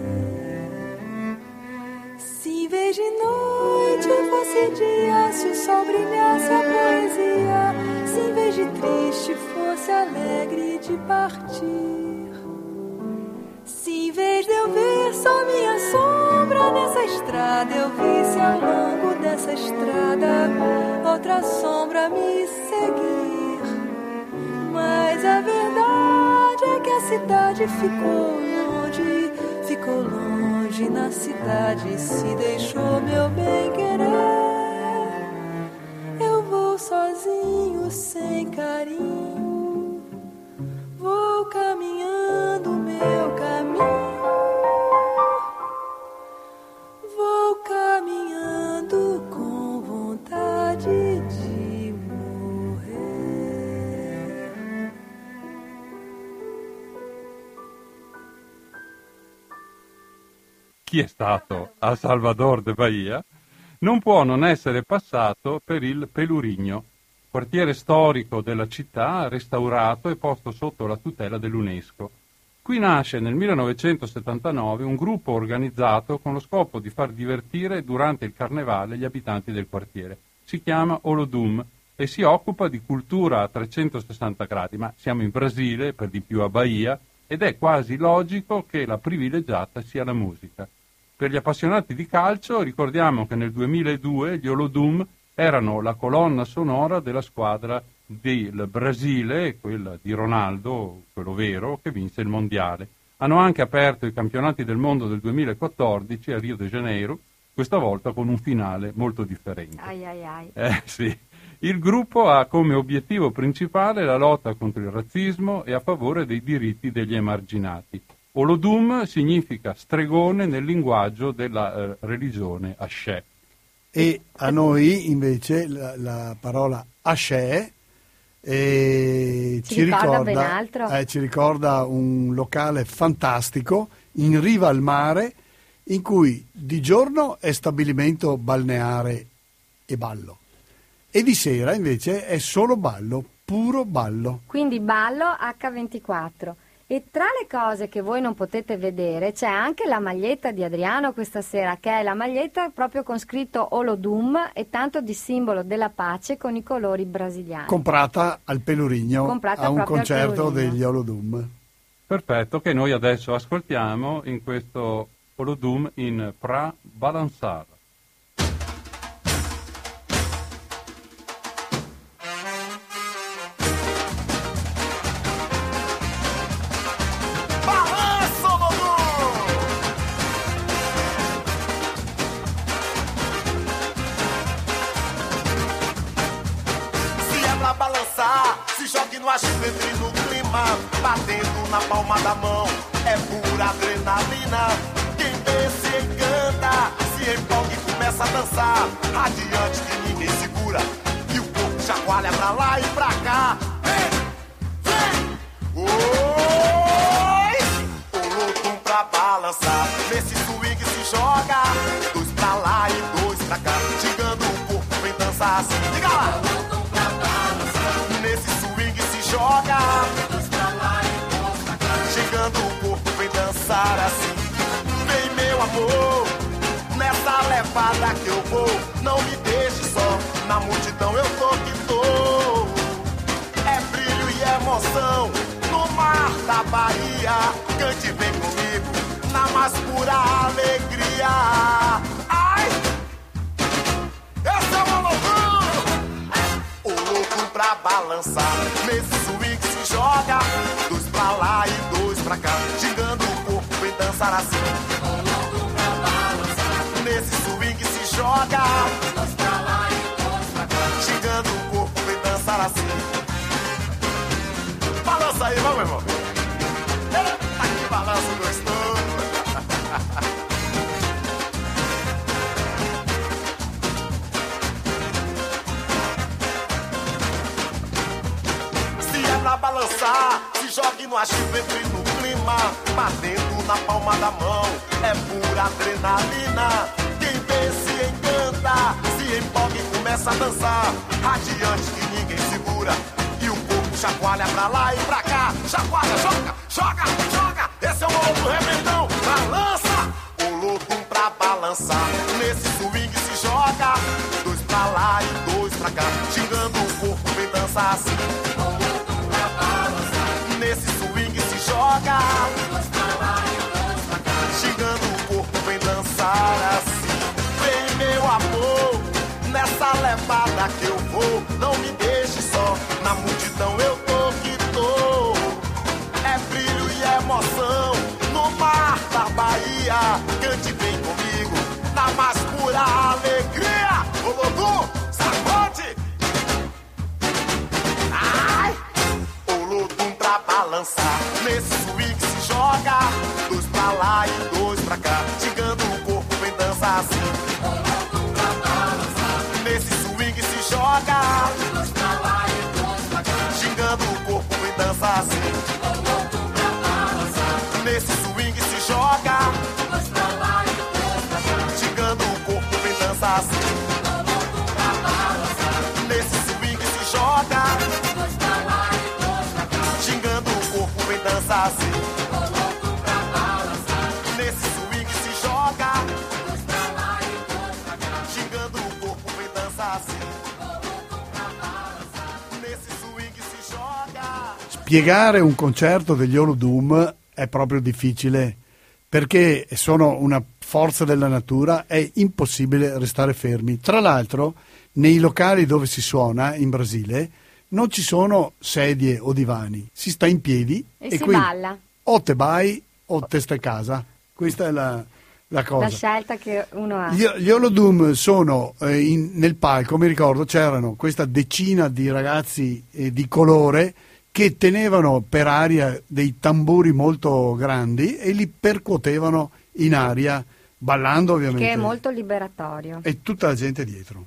Se em vez de noite fosse dia, se o sol brilhasse a poesia, se em vez de triste fosse alegre de partir, se em vez de eu ver só minha sombra nessa estrada, eu visse ao longo dessa estrada outra sombra me seguir. Mas a verdade é que a cidade ficou longe, ficou longe na cidade, se deixou meu bem querer. Eu vou sozinho, sem carinho, vou caminhando meu caminho, vou caminhando com vontade de chi è stato a Salvador de Bahia non può non essere passato per il Pelurigno, quartiere storico della città restaurato e posto sotto la tutela dell'UNESCO. Qui nasce nel millenovecentosettantanove un gruppo organizzato con lo scopo di far divertire durante il carnevale gli abitanti del quartiere. Si chiama Olodum e si occupa di cultura a trecentosessanta gradi, ma siamo in Brasile, per di più a Bahia, ed è quasi logico che la privilegiata sia la musica. Per gli appassionati di calcio ricordiamo che nel duemiladue gli Olodum erano la colonna sonora della squadra del Brasile, quella di Ronaldo, quello vero, che vinse il mondiale. Hanno anche aperto i campionati del mondo del duemilaquattordici a Rio de Janeiro, questa volta con un finale molto differente. Ai ai ai. Eh sì. Il gruppo ha come obiettivo principale la lotta contro il razzismo e a favore dei diritti degli emarginati. Olodum significa stregone nel linguaggio della eh, religione Ashé. E a noi invece la, la parola Ashé eh, ci, ci, ricorda, ben ricorda, altro. Eh, ci ricorda un locale fantastico in riva al mare in cui di giorno è stabilimento balneare e ballo e di sera invece è solo ballo, puro ballo. Quindi ballo acca ventiquattro. E tra le cose che voi non potete vedere c'è anche la maglietta di Adriano questa sera, che è la maglietta proprio con scritto Olodum e tanto di simbolo della pace con i colori brasiliani. Comprata al Pelurigno Comprata a un proprio al concerto Pelurigno. degli Olodum. Perfetto, che noi adesso ascoltiamo in questo Olodum in Pra Balançar. Entre no clima, batendo na palma da mão, é pura adrenalina. Quem vê se encanta, se empolga e começa a dançar, radiante que ninguém segura, e o corpo chacoalha pra lá e pra cá. Vem, vem, oi! Olodum pra balançar, nesse swing se joga, dois pra lá e dois pra cá, gigando o corpo, vem dançar assim, diga lá! Joga, chegando o corpo, vem dançar assim. Vem meu amor, nessa levada que eu vou. Não me deixe só, na multidão eu tô que tô. É brilho e emoção, no mar da Bahia. Cante vem comigo, na mais pura alegria. Ai, esse é o Olodum. Olodum pra balançar, nesse swing se joga, dois pra lá e dois pra cá, gingando o corpo, vem dançar assim. Olodum pra balançar, nesse swing se joga, dois pra lá e dois pra cá, gingando o corpo, vem dançar assim. Balança aí, vamos, irmão. Eita, que balanço gostoso. Pra balançar, se jogue no ativo, entre no clima, batendo na palma da mão, é pura adrenalina. Quem vê se encanta, se empolga e começa a dançar, radiante que ninguém segura, e o corpo chacoalha pra lá e pra cá. Chacoalha, joga, joga, joga. Esse é o Olodum Rebentão. Balança, Olodum pra balançar. Nesse swing se joga. Dois pra lá e dois pra cá. Xingando o corpo, vem dançar assim. Olodum pra balançar. Nesse swing se joga. Dois pra lá e dois pra cá. Xingando o corpo, vem dançar assim. Vem, meu amor, nessa levada que eu vou. Não me deixe só, na multidão eu tô que tô. É brilho e emoção no mar da Bahia. Cante bem comigo, na mais pura alegria. Olodum, sacode! Ai! Olodum pra balançar. Nesse swing se joga. Dois pra lá e dois pra cá. Xingando o corpo, vem dançar assim. Olodum pra balançar. Nesse swing se joga. Dois pra lá e dois pra cá. Xingando o corpo, vem dançar assim. Olodum pra balançar. Nesse swing se joga. Dois pra lá e dois pra cá. Xingando o corpo, vem dançar assim. Olodum pra balançar. Nesse swing se joga. Dois pra lá e dois pra cá. Xingando o corpo, vem dançar assim. Olodum pra balançar. Nesse swing se joga. Dois pra lá e dois pra cá. Xingando o corpo, vem dançar assim. Olodum pra balançar. Nesse swing se joga. Spiegare un concerto degli Olodum è proprio difficile perché sono una forza della natura, è impossibile restare fermi. Tra l'altro, nei locali dove si suona in Brasile non ci sono sedie o divani, si sta in piedi E e si quindi balla. o te vai o te stai a casa. Questa è la, la cosa. La scelta che uno ha. Gli, gli Olodum sono eh, in- nel palco, mi ricordo, c'erano questa decina di ragazzi eh, di colore che tenevano per aria dei tamburi molto grandi e li percuotevano in aria, ballando ovviamente. Che è molto liberatorio. E tutta la gente dietro.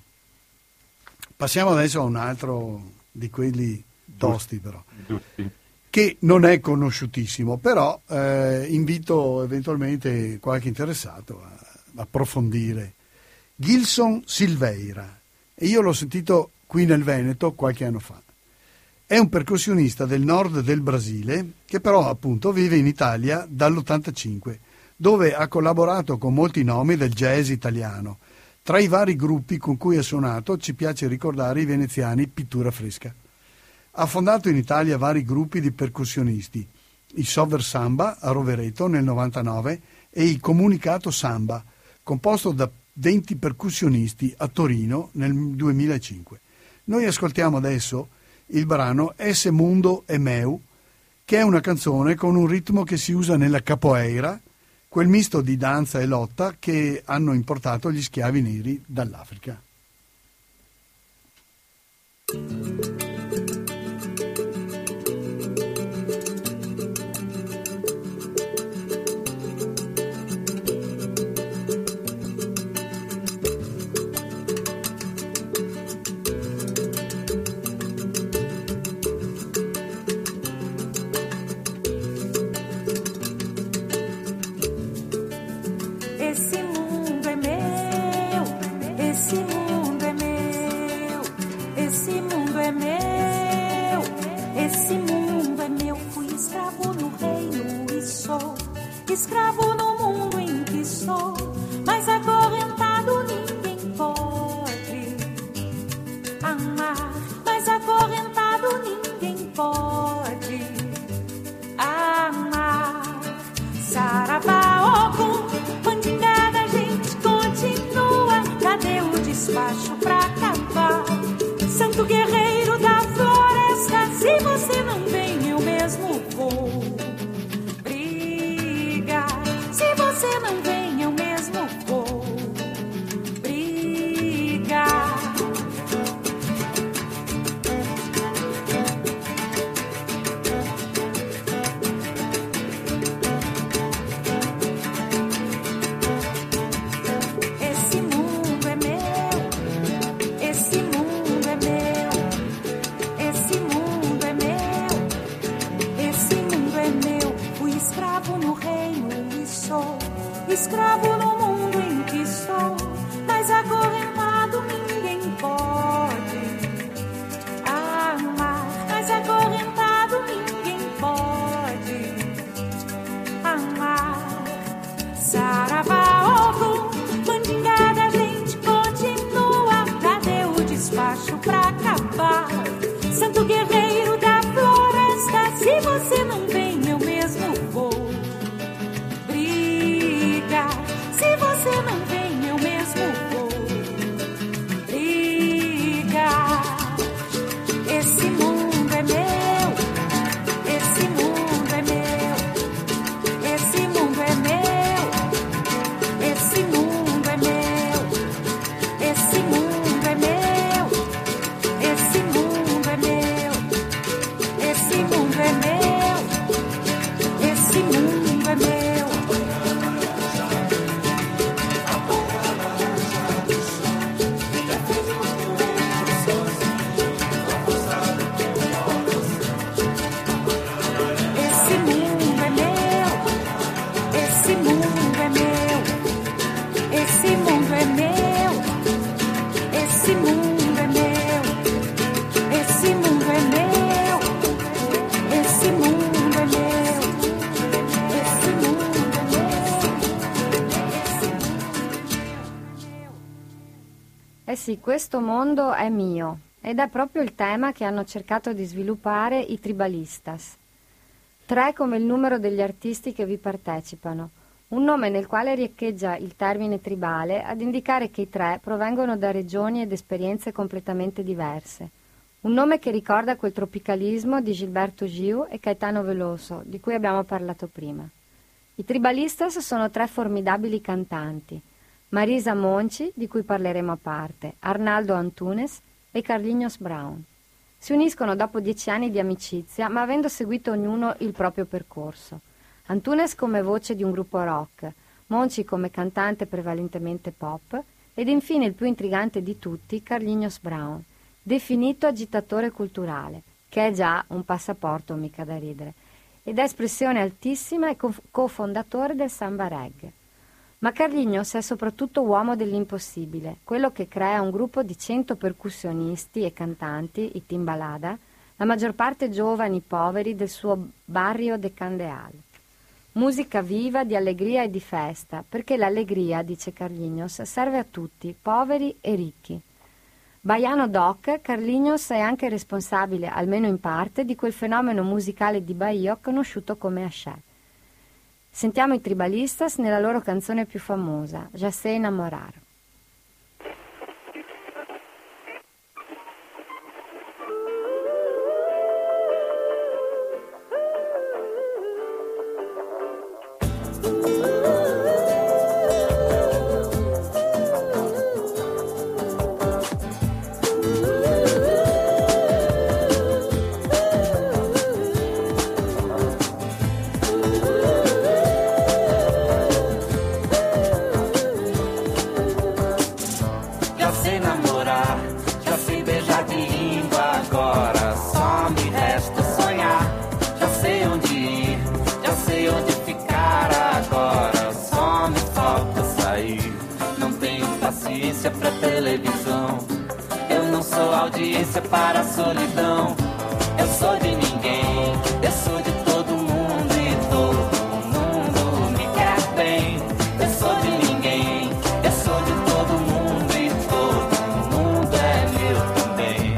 Passiamo adesso a un altro di quelli tosti però, Giusti. che non è conosciutissimo, però eh, invito eventualmente qualche interessato a approfondire. Gilson Silveira, e io l'ho sentito qui nel Veneto qualche anno fa. È un percussionista del nord del Brasile che però appunto vive in Italia dall'ottantacinque, dove ha collaborato con molti nomi del jazz italiano. Tra i vari gruppi con cui ha suonato ci piace ricordare i veneziani Pittura Fresca. Ha fondato in Italia vari gruppi di percussionisti, i Sover Samba a Rovereto nel novantanove e il Comunicato Samba, composto da venti percussionisti a Torino nel duemilacinque. Noi ascoltiamo adesso il brano Esse Mundo è Meu, che è una canzone con un ritmo che si usa nella capoeira, quel misto di danza e lotta che hanno importato gli schiavi neri dall'Africa. Esse mundo é meu, esse mundo sì, questo mondo è mio, ed è proprio il tema che hanno cercato di sviluppare i tribalistas. Tre come il numero degli artisti che vi partecipano, un nome nel quale riecheggia il termine tribale ad indicare che i tre provengono da regioni ed esperienze completamente diverse. Un nome che ricorda quel tropicalismo di Gilberto Gil e Caetano Veloso, di cui abbiamo parlato prima. I tribalistas sono tre formidabili cantanti, Marisa Monci, di cui parleremo a parte, Arnaldo Antunes e Carlinhos Brown. Si uniscono dopo dieci anni di amicizia, ma avendo seguito ognuno il proprio percorso. Antunes come voce di un gruppo rock, Monci come cantante prevalentemente pop ed infine il più intrigante di tutti, Carlinhos Brown, definito agitatore culturale, che è già un passaporto mica da ridere, ed è espressione altissima e co- cofondatore del samba reggae. Ma Carlinhos è soprattutto uomo dell'impossibile, quello che crea un gruppo di cento percussionisti e cantanti, i Timbalada, la maggior parte giovani poveri del suo barrio de Candeal. Musica viva, di allegria e di festa, perché l'allegria, dice Carlinhos, serve a tutti, poveri e ricchi. Baiano doc, Carlinhos è anche responsabile, almeno in parte, di quel fenomeno musicale di Bahia conosciuto come axé. Sentiamo i tribalistas nella loro canzone più famosa, Já Sei Namorar. Para a solidão, eu sou de ninguém, eu sou de todo mundo e todo mundo me quer bem. Eu sou de ninguém, eu sou de todo mundo e todo mundo é meu também.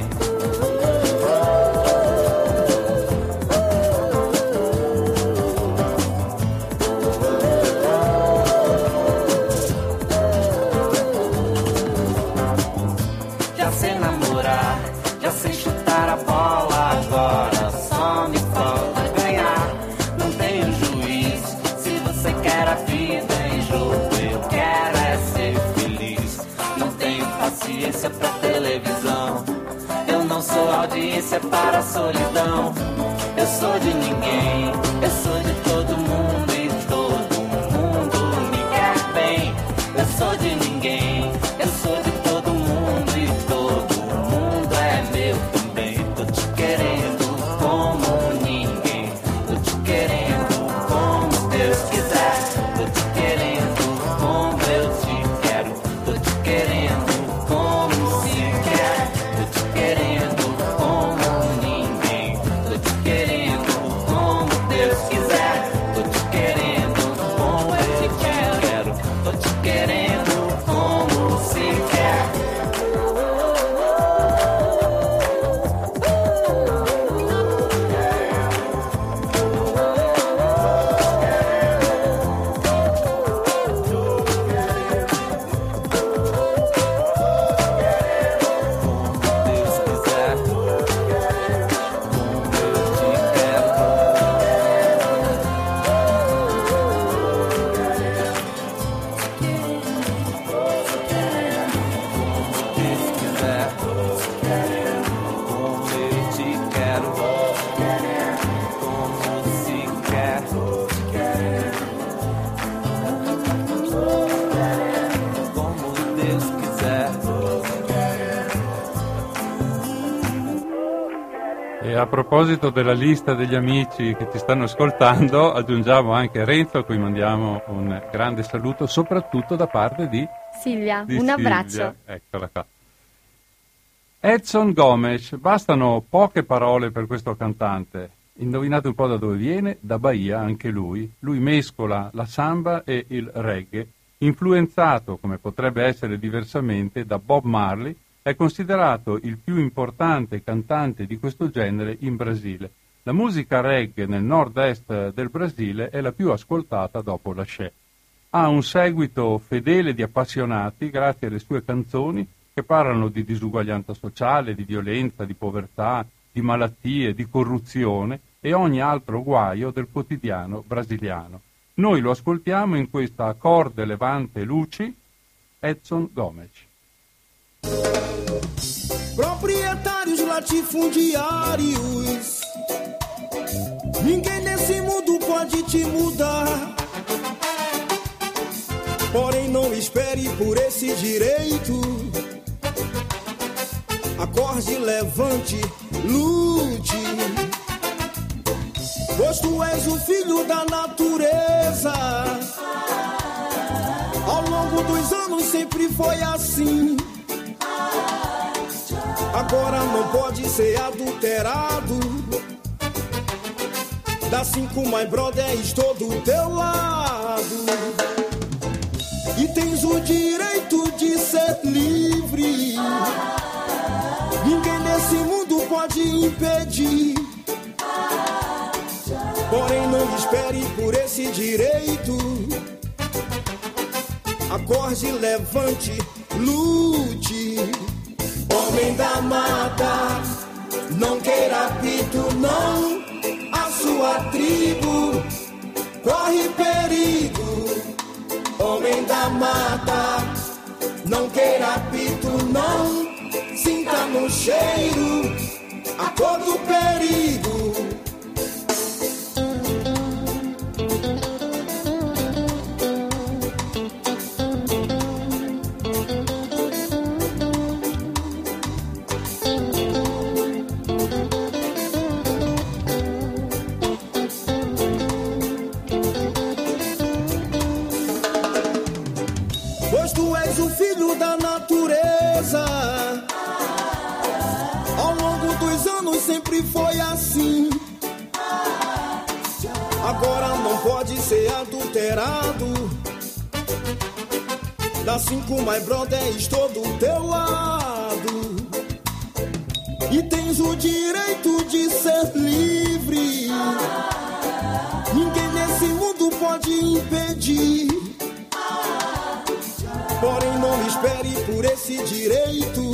Já sei namorar, já sei chutar a bola, agora só me falta ganhar. Não tenho juízo, se você quer a vida em jogo, eu quero é ser feliz. Não tenho paciência pra televisão, eu não sou audiência para a solidão. Eu sou de ninguém, eu sou de todo mundo e todo mundo me quer bem. Eu sou de ninguém, eu sou de todo mundo e todo mundo é meu também. Tô te querendo como ninguém, tô te querendo como Deus quiser. Tô te querendo como eu te quero, tô te querendo como se quer. Tô te querendo como ninguém, tô te querendo como Deus quiser. Tô te querendo como eu te quero, tô te querendo como se quer. E a proposito della lista degli amici che ci stanno ascoltando, aggiungiamo anche Renzo, a cui mandiamo un grande saluto, soprattutto da parte di Silvia, di un Silvia. abbraccio. Eccola qua. Edson Gomes, bastano poche parole per questo cantante. Indovinate un po' da dove viene? Da Bahia, anche lui. Lui mescola la samba e il reggae Influenzato, come potrebbe essere diversamente, da Bob Marley, è considerato il più importante cantante di questo genere in Brasile. La musica reggae nel nord-est del Brasile è la più ascoltata dopo l'Axé. Ha un seguito fedele di appassionati grazie alle sue canzoni che parlano di disuguaglianza sociale, di violenza, di povertà, di malattie, di corruzione e ogni altro guaio del quotidiano brasiliano. Noi lo ascoltiamo in questa Acorde Levante Luci, Edson Gomes. Proprietários latifundiários, ninguém nesse mundo pode te mudar. Porém não espere por esse direito. Acorde, levante, lute, pois tu és o filho da natureza. Ao longo dos anos sempre foi assim. Agora não pode ser adulterado. Dá cinco, my brother, estou do teu lado. E tens o direito de ser livre. Ninguém nesse mundo pode impedir. Porém não espere por esse direito. Acorde, levante, lute. Homem da mata, não queira pito, não. A sua tribo corre perigo. Homem da mata, não queira pito, não. Sinta no cheiro a cor do perigo. Pois tu és o filho da natureza. Ao longo dos anos sempre foi assim. Agora não pode ser adulterado. Dá cinco, my brother, estou do teu lado. E tens o direito de ser livre. Ninguém nesse mundo pode impedir. Porém não espere por esse direito.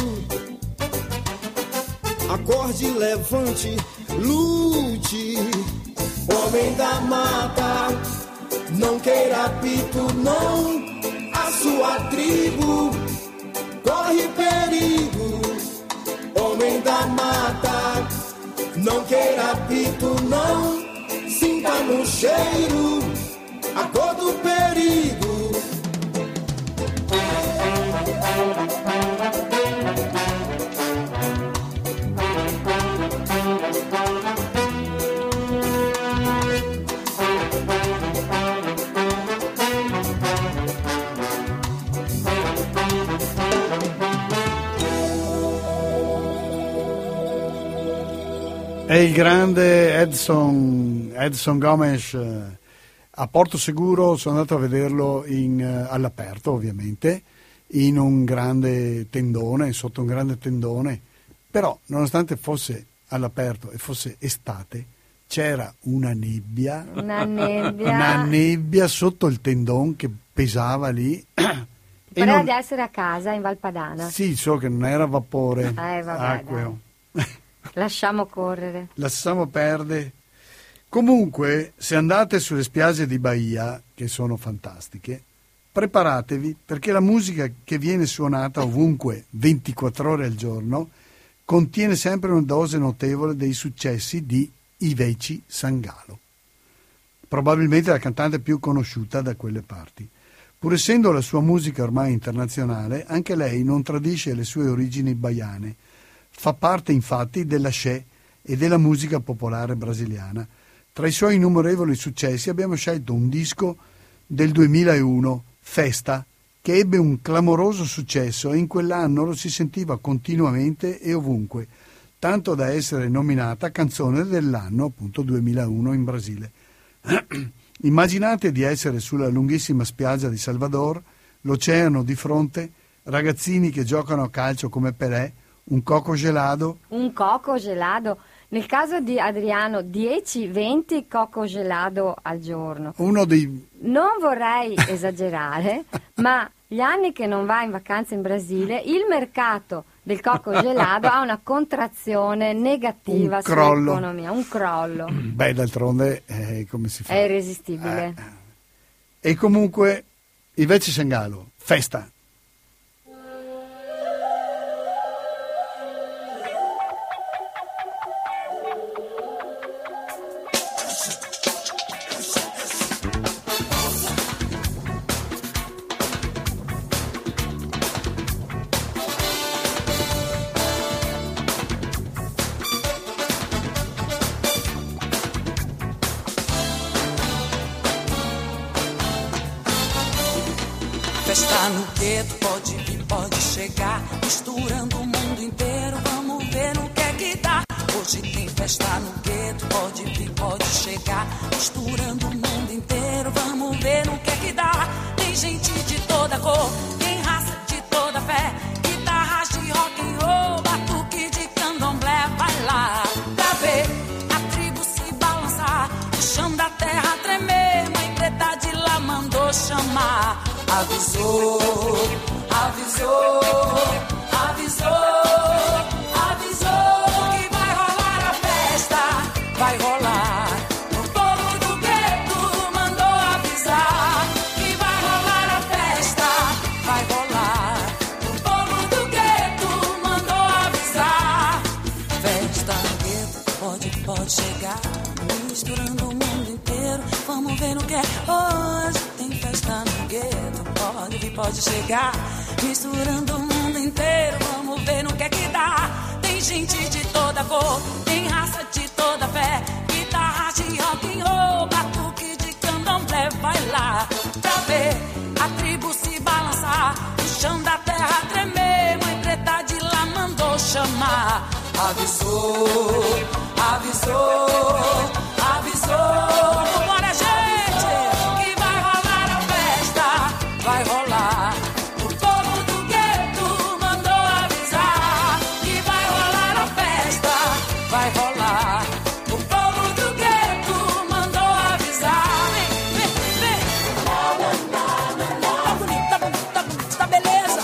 Acorde, levante, lute. Homem da mata, não queira pito, não. A sua tribo corre perigo. Homem da mata, não queira pito, não. Sinta no cheiro a cor do perigo. È il grande Edson, Edson Gomes. A Porto Seguro sono andato a vederlo in, all'aperto, ovviamente, in un grande tendone, sotto un grande tendone, però nonostante fosse all'aperto e fosse estate, c'era una nebbia, Una nebbia. una nebbia sotto il tendone che pesava lì. E Pareva non- di essere a casa in Valpadana. Sì, so che non era vapore, Eh, vabbè, acqueo. Lasciamo correre. Lasciamo perdere. Comunque, se andate sulle spiagge di Bahia, che sono fantastiche, preparatevi perché la musica che viene suonata ovunque ventiquattro ore al giorno contiene sempre una dose notevole dei successi di Ivete Sangalo, probabilmente la cantante più conosciuta da quelle parti. Pur essendo la sua musica ormai internazionale, anche lei non tradisce le sue origini baiane. Fa parte infatti dell'axé e della musica popolare brasiliana. Tra i suoi innumerevoli successi abbiamo scelto un disco del duemilauno, Festa, che ebbe un clamoroso successo e in quell'anno lo si sentiva continuamente e ovunque, tanto da essere nominata canzone dell'anno, appunto duemilauno in Brasile. Immaginate di essere sulla lunghissima spiaggia di Salvador, l'oceano di fronte, ragazzini che giocano a calcio come Pelé, un coco gelato. Un coco gelato. Nel caso di Adriano, dieci venti coco gelato al giorno. Uno dei... Non vorrei esagerare, ma gli anni che non va in vacanza in Brasile, il mercato del coco gelato ha una contrazione negativa Un crollo. sull'economia, un crollo. Beh, d'altronde, eh, come si fa? È irresistibile. Eh. E comunque, invece Sangalo, festa. Festa no gueto, pode vir, pode chegar, misturando o mundo inteiro, vamos ver no que é que dá. Hoje tem festa no gueto, pode vir, pode chegar, misturando o mundo inteiro, vamos ver no que é que dá. Tem gente de toda cor, tem raça de toda fé, guitarras de rock and roll, batuque de candomblé, vai lá pra ver a tribo se balançar, o chão da terra tremer, mãe preta de lá mandou chamar. Avisou, avisou, avisou, avisou que vai rolar a festa, vai rolar. O povo do gueto mandou avisar que vai rolar a festa, vai rolar. O povo do gueto mandou avisar. Festa no gueto, pode, pode chegar, misturando o mundo inteiro, vamos ver no que é hoje. Tem festa no gueto, pode vir, pode chegar, misturando o mundo inteiro, vamos ver no que é que dá. Tem gente de toda cor, tem raça de toda fé, guitarra de rock and roll, batuque de candomblé, vai lá pra ver a tribo se balançar, o chão da terra tremer, mãe preta de lá mandou chamar. Avisou, avisou, avisou, vambora gente, que vai rolar a festa, vai rolar. O povo do gueto mandou avisar que vai rolar a festa, vai rolar. O povo do gueto mandou avisar. Vem, vem, vem. Tá bonito, tá bonito, tá bonito, tá beleza.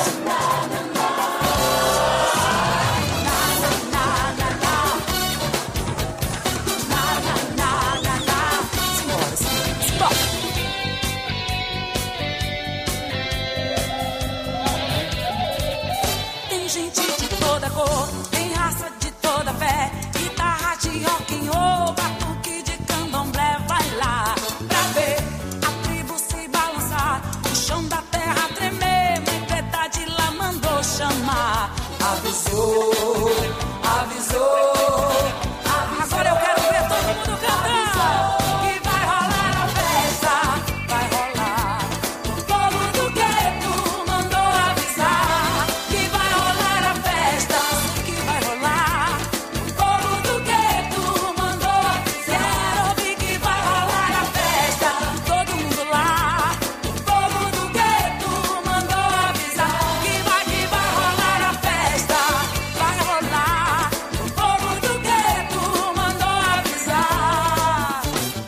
Tem gente de toda cor, tem raça de toda fé, guitarra de rock and roll, batuque de candomblé, vai lá pra ver a tribo se balançar, o chão da terra tremer, mãe preta de lá mandou chamar. Avisou, avisou, agora eu quero ver todo mundo cantar, que vai rolar a festa, vai rolar. O povo do gueto mandou avisar que vai rolar a festa, que vai rolar. O povo do gueto mandou avisar, quero ouvir que vai rolar a festa, todo mundo lá. O povo do gueto mandou avisar que vai, que vai rolar a festa, vai rolar. O povo do gueto mandou avisar.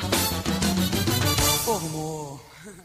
Formou.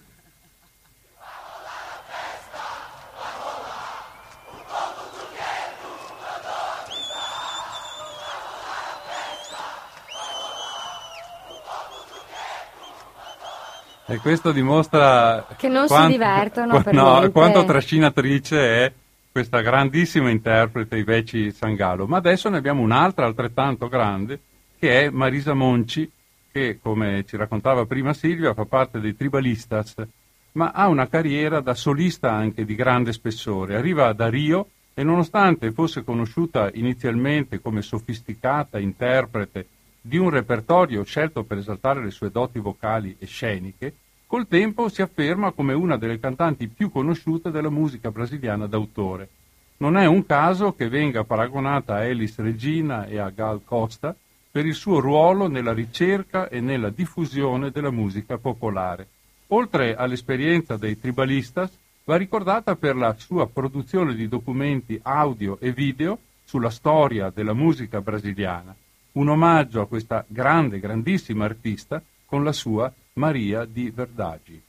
E questo dimostra Che non si quanto- divertono qua- per no, niente. quanto trascinatrice è questa grandissima interprete Iveci Sangalo. Ma adesso ne abbiamo un'altra altrettanto grande, che è Marisa Monci, che, come ci raccontava prima Silvia, fa parte dei Tribalistas, ma ha una carriera da solista anche di grande spessore. Arriva da Rio e, nonostante fosse conosciuta inizialmente come sofisticata interprete di un repertorio scelto per esaltare le sue doti vocali e sceniche, col tempo si afferma come una delle cantanti più conosciute della musica brasiliana d'autore. Non è un caso che venga paragonata a Elis Regina e a Gal Costa, per il suo ruolo nella ricerca e nella diffusione della musica popolare. Oltre all'esperienza dei Tribalistas, va ricordata per la sua produzione di documenti audio e video sulla storia della musica brasiliana. Un omaggio a questa grande, grandissima artista con la sua Maria di Verdade.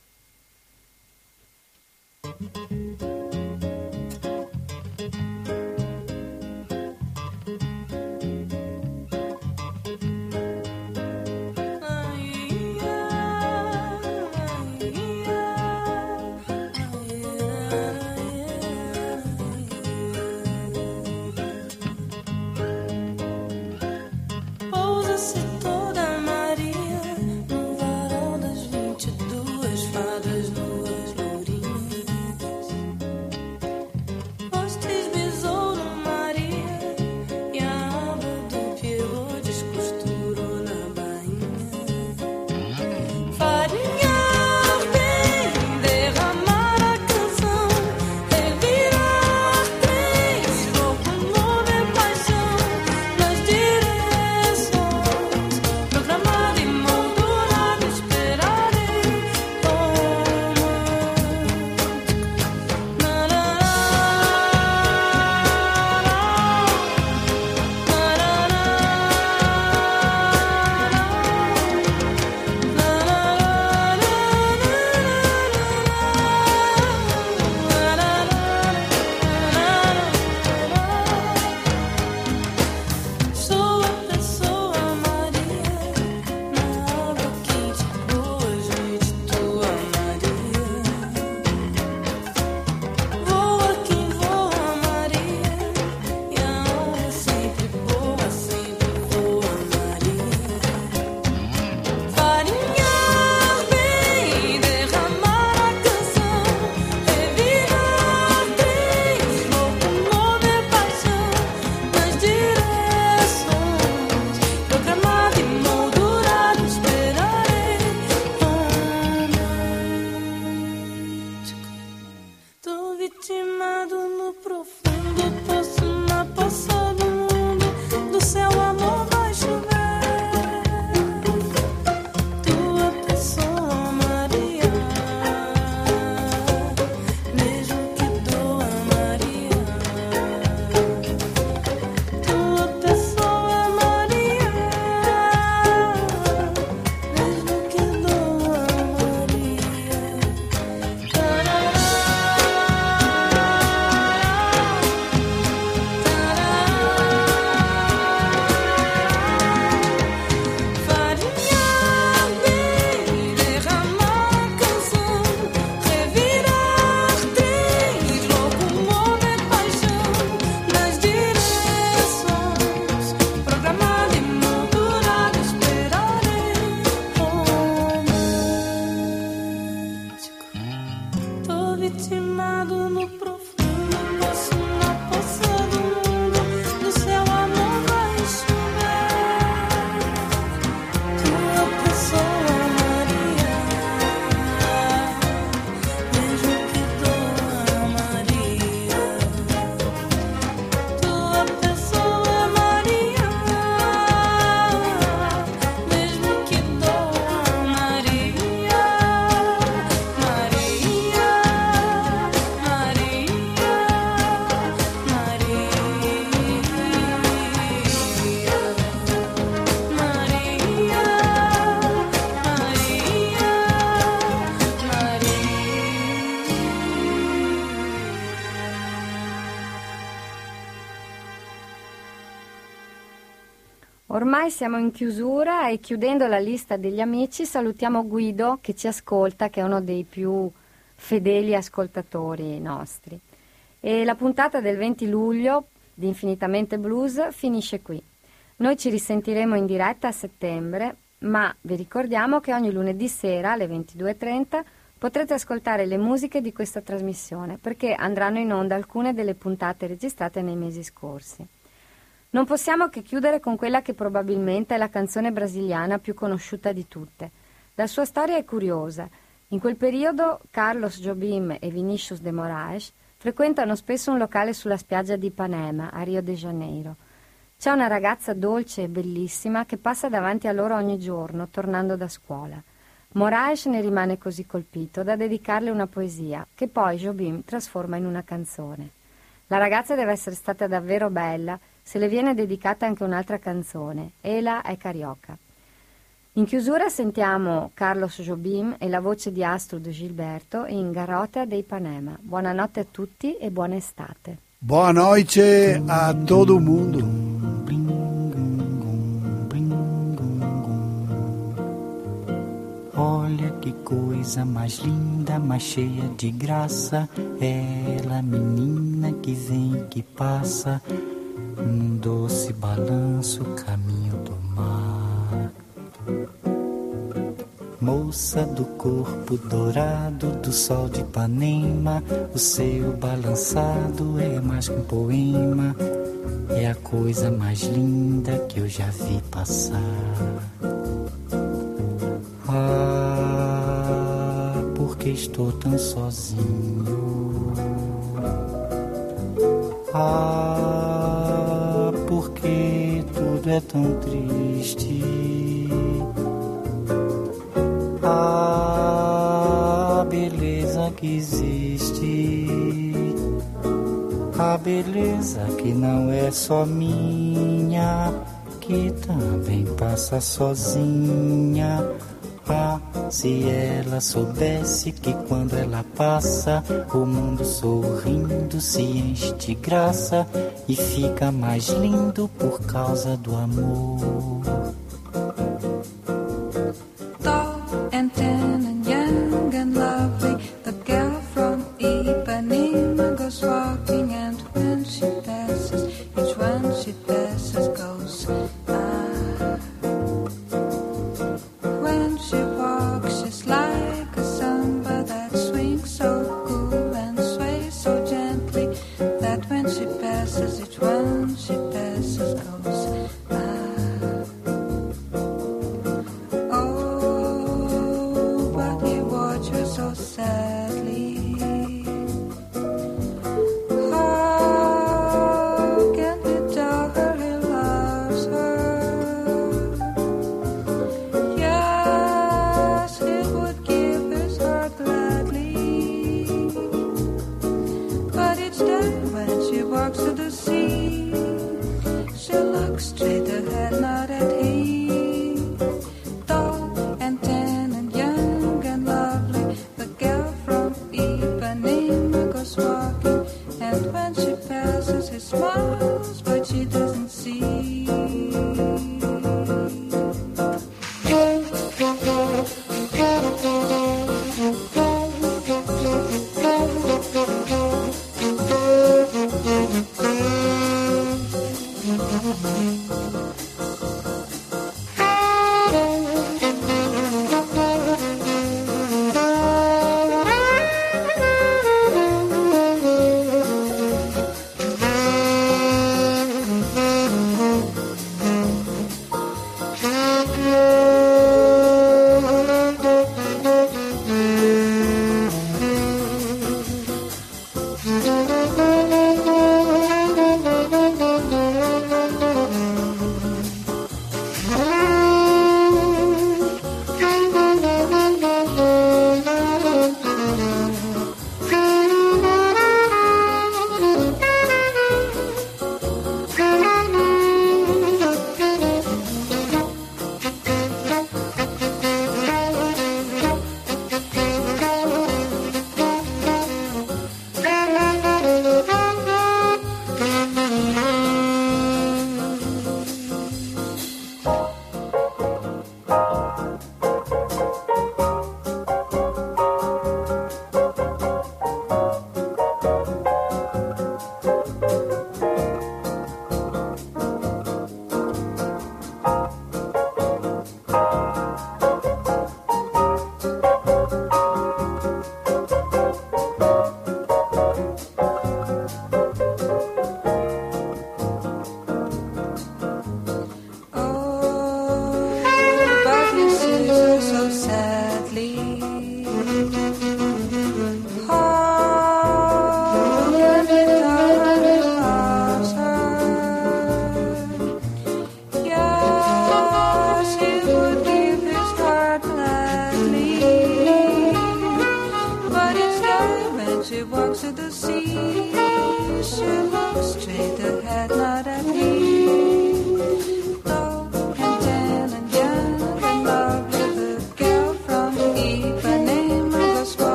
Pousa-se toda Maria no varal das vinte e duas fadas nuas lourinhas. Postes besouro Maria e a aba do Pierrot descosturou na bainha. Farinha bem derramar a canção, revirar trens, locomover paixão nas direções. Programado e moldurado, esperarei romântico. Sou a pessoa Maria, na água quente, boa gente, tua Maria. Voa quem voa Maria, e a alma sempre boa, sempre voa Maria. Farinha bem derramar a canção, revirar trens, locomover paixão nas direções. Programado e moldurado, esperarei romântico. Tô vitimado no profundo poço, na poça do mundo, do céu amor vai chover. Tua pessoa Maria, mesmo que doa Maria. Tua pessoa Maria, mesmo que doa Maria. Farinha bem derramar a canção, revirar trens, locomover paixão nas direções. Programado e moldurado, esperarei romântico. Tô vitimado no profundo poço, na poça do mundo, do céu amor vai chover. Tua pessoa Maria, mesmo que doa Maria. Tua pessoa Maria, mesmo que doa Maria. Maria, Maria, Ormai siamo in chiusura e chiudendo la lista degli amici salutiamo Guido che ci ascolta, che è uno dei più fedeli ascoltatori nostri. E la puntata del venti luglio di Infinitamente Blues finisce qui. Noi ci risentiremo in diretta a settembre, ma vi ricordiamo che ogni lunedì sera alle ventidue e trenta potrete ascoltare le musiche di questa trasmissione, perché andranno in onda alcune delle puntate registrate nei mesi scorsi. Non possiamo che chiudere con quella che probabilmente è la canzone brasiliana più conosciuta di tutte. La sua storia è curiosa. In quel periodo Carlos Jobim e Vinícius de Moraes frequentano spesso un locale sulla spiaggia di Ipanema, a Rio de Janeiro. C'è una ragazza dolce e bellissima che passa davanti a loro ogni giorno, tornando da scuola. Moraes ne rimane così colpito da dedicarle una poesia, che poi Jobim trasforma in una canzone. La ragazza deve essere stata davvero bella se le viene dedicata anche un'altra canzone, Ela è carioca. In chiusura sentiamo Carlos Jobim e la voce di Astrud Gilberto in Garota de Ipanema. Buonanotte a tutti e buona estate. Boa noite a todo mundo. Olha que coisa mais linda, mais cheia de graça. Ela, menina que vem e que passa, num doce balanço, caminho do mar. Moça do corpo dourado do sol de Ipanema, o seu balançado é mais que um poema, é a coisa mais linda que eu já vi passar. Ah, porque estou tão sozinho. Ah, porque tudo é tão triste. A beleza que existe, a beleza que não é só minha, que também passa sozinha. Ah, se ela soubesse que quando ela passa, o mundo sorrindo se enche de graça e fica mais lindo por causa do amor. And tan and young and lovely, the girl from Ipanema goes walking, and when she passes, each one she passes goes ah. When she walks, she's like a samba that swings so cool and sways so gently, that when she passes, each one she passes goes ah.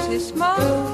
c'est small.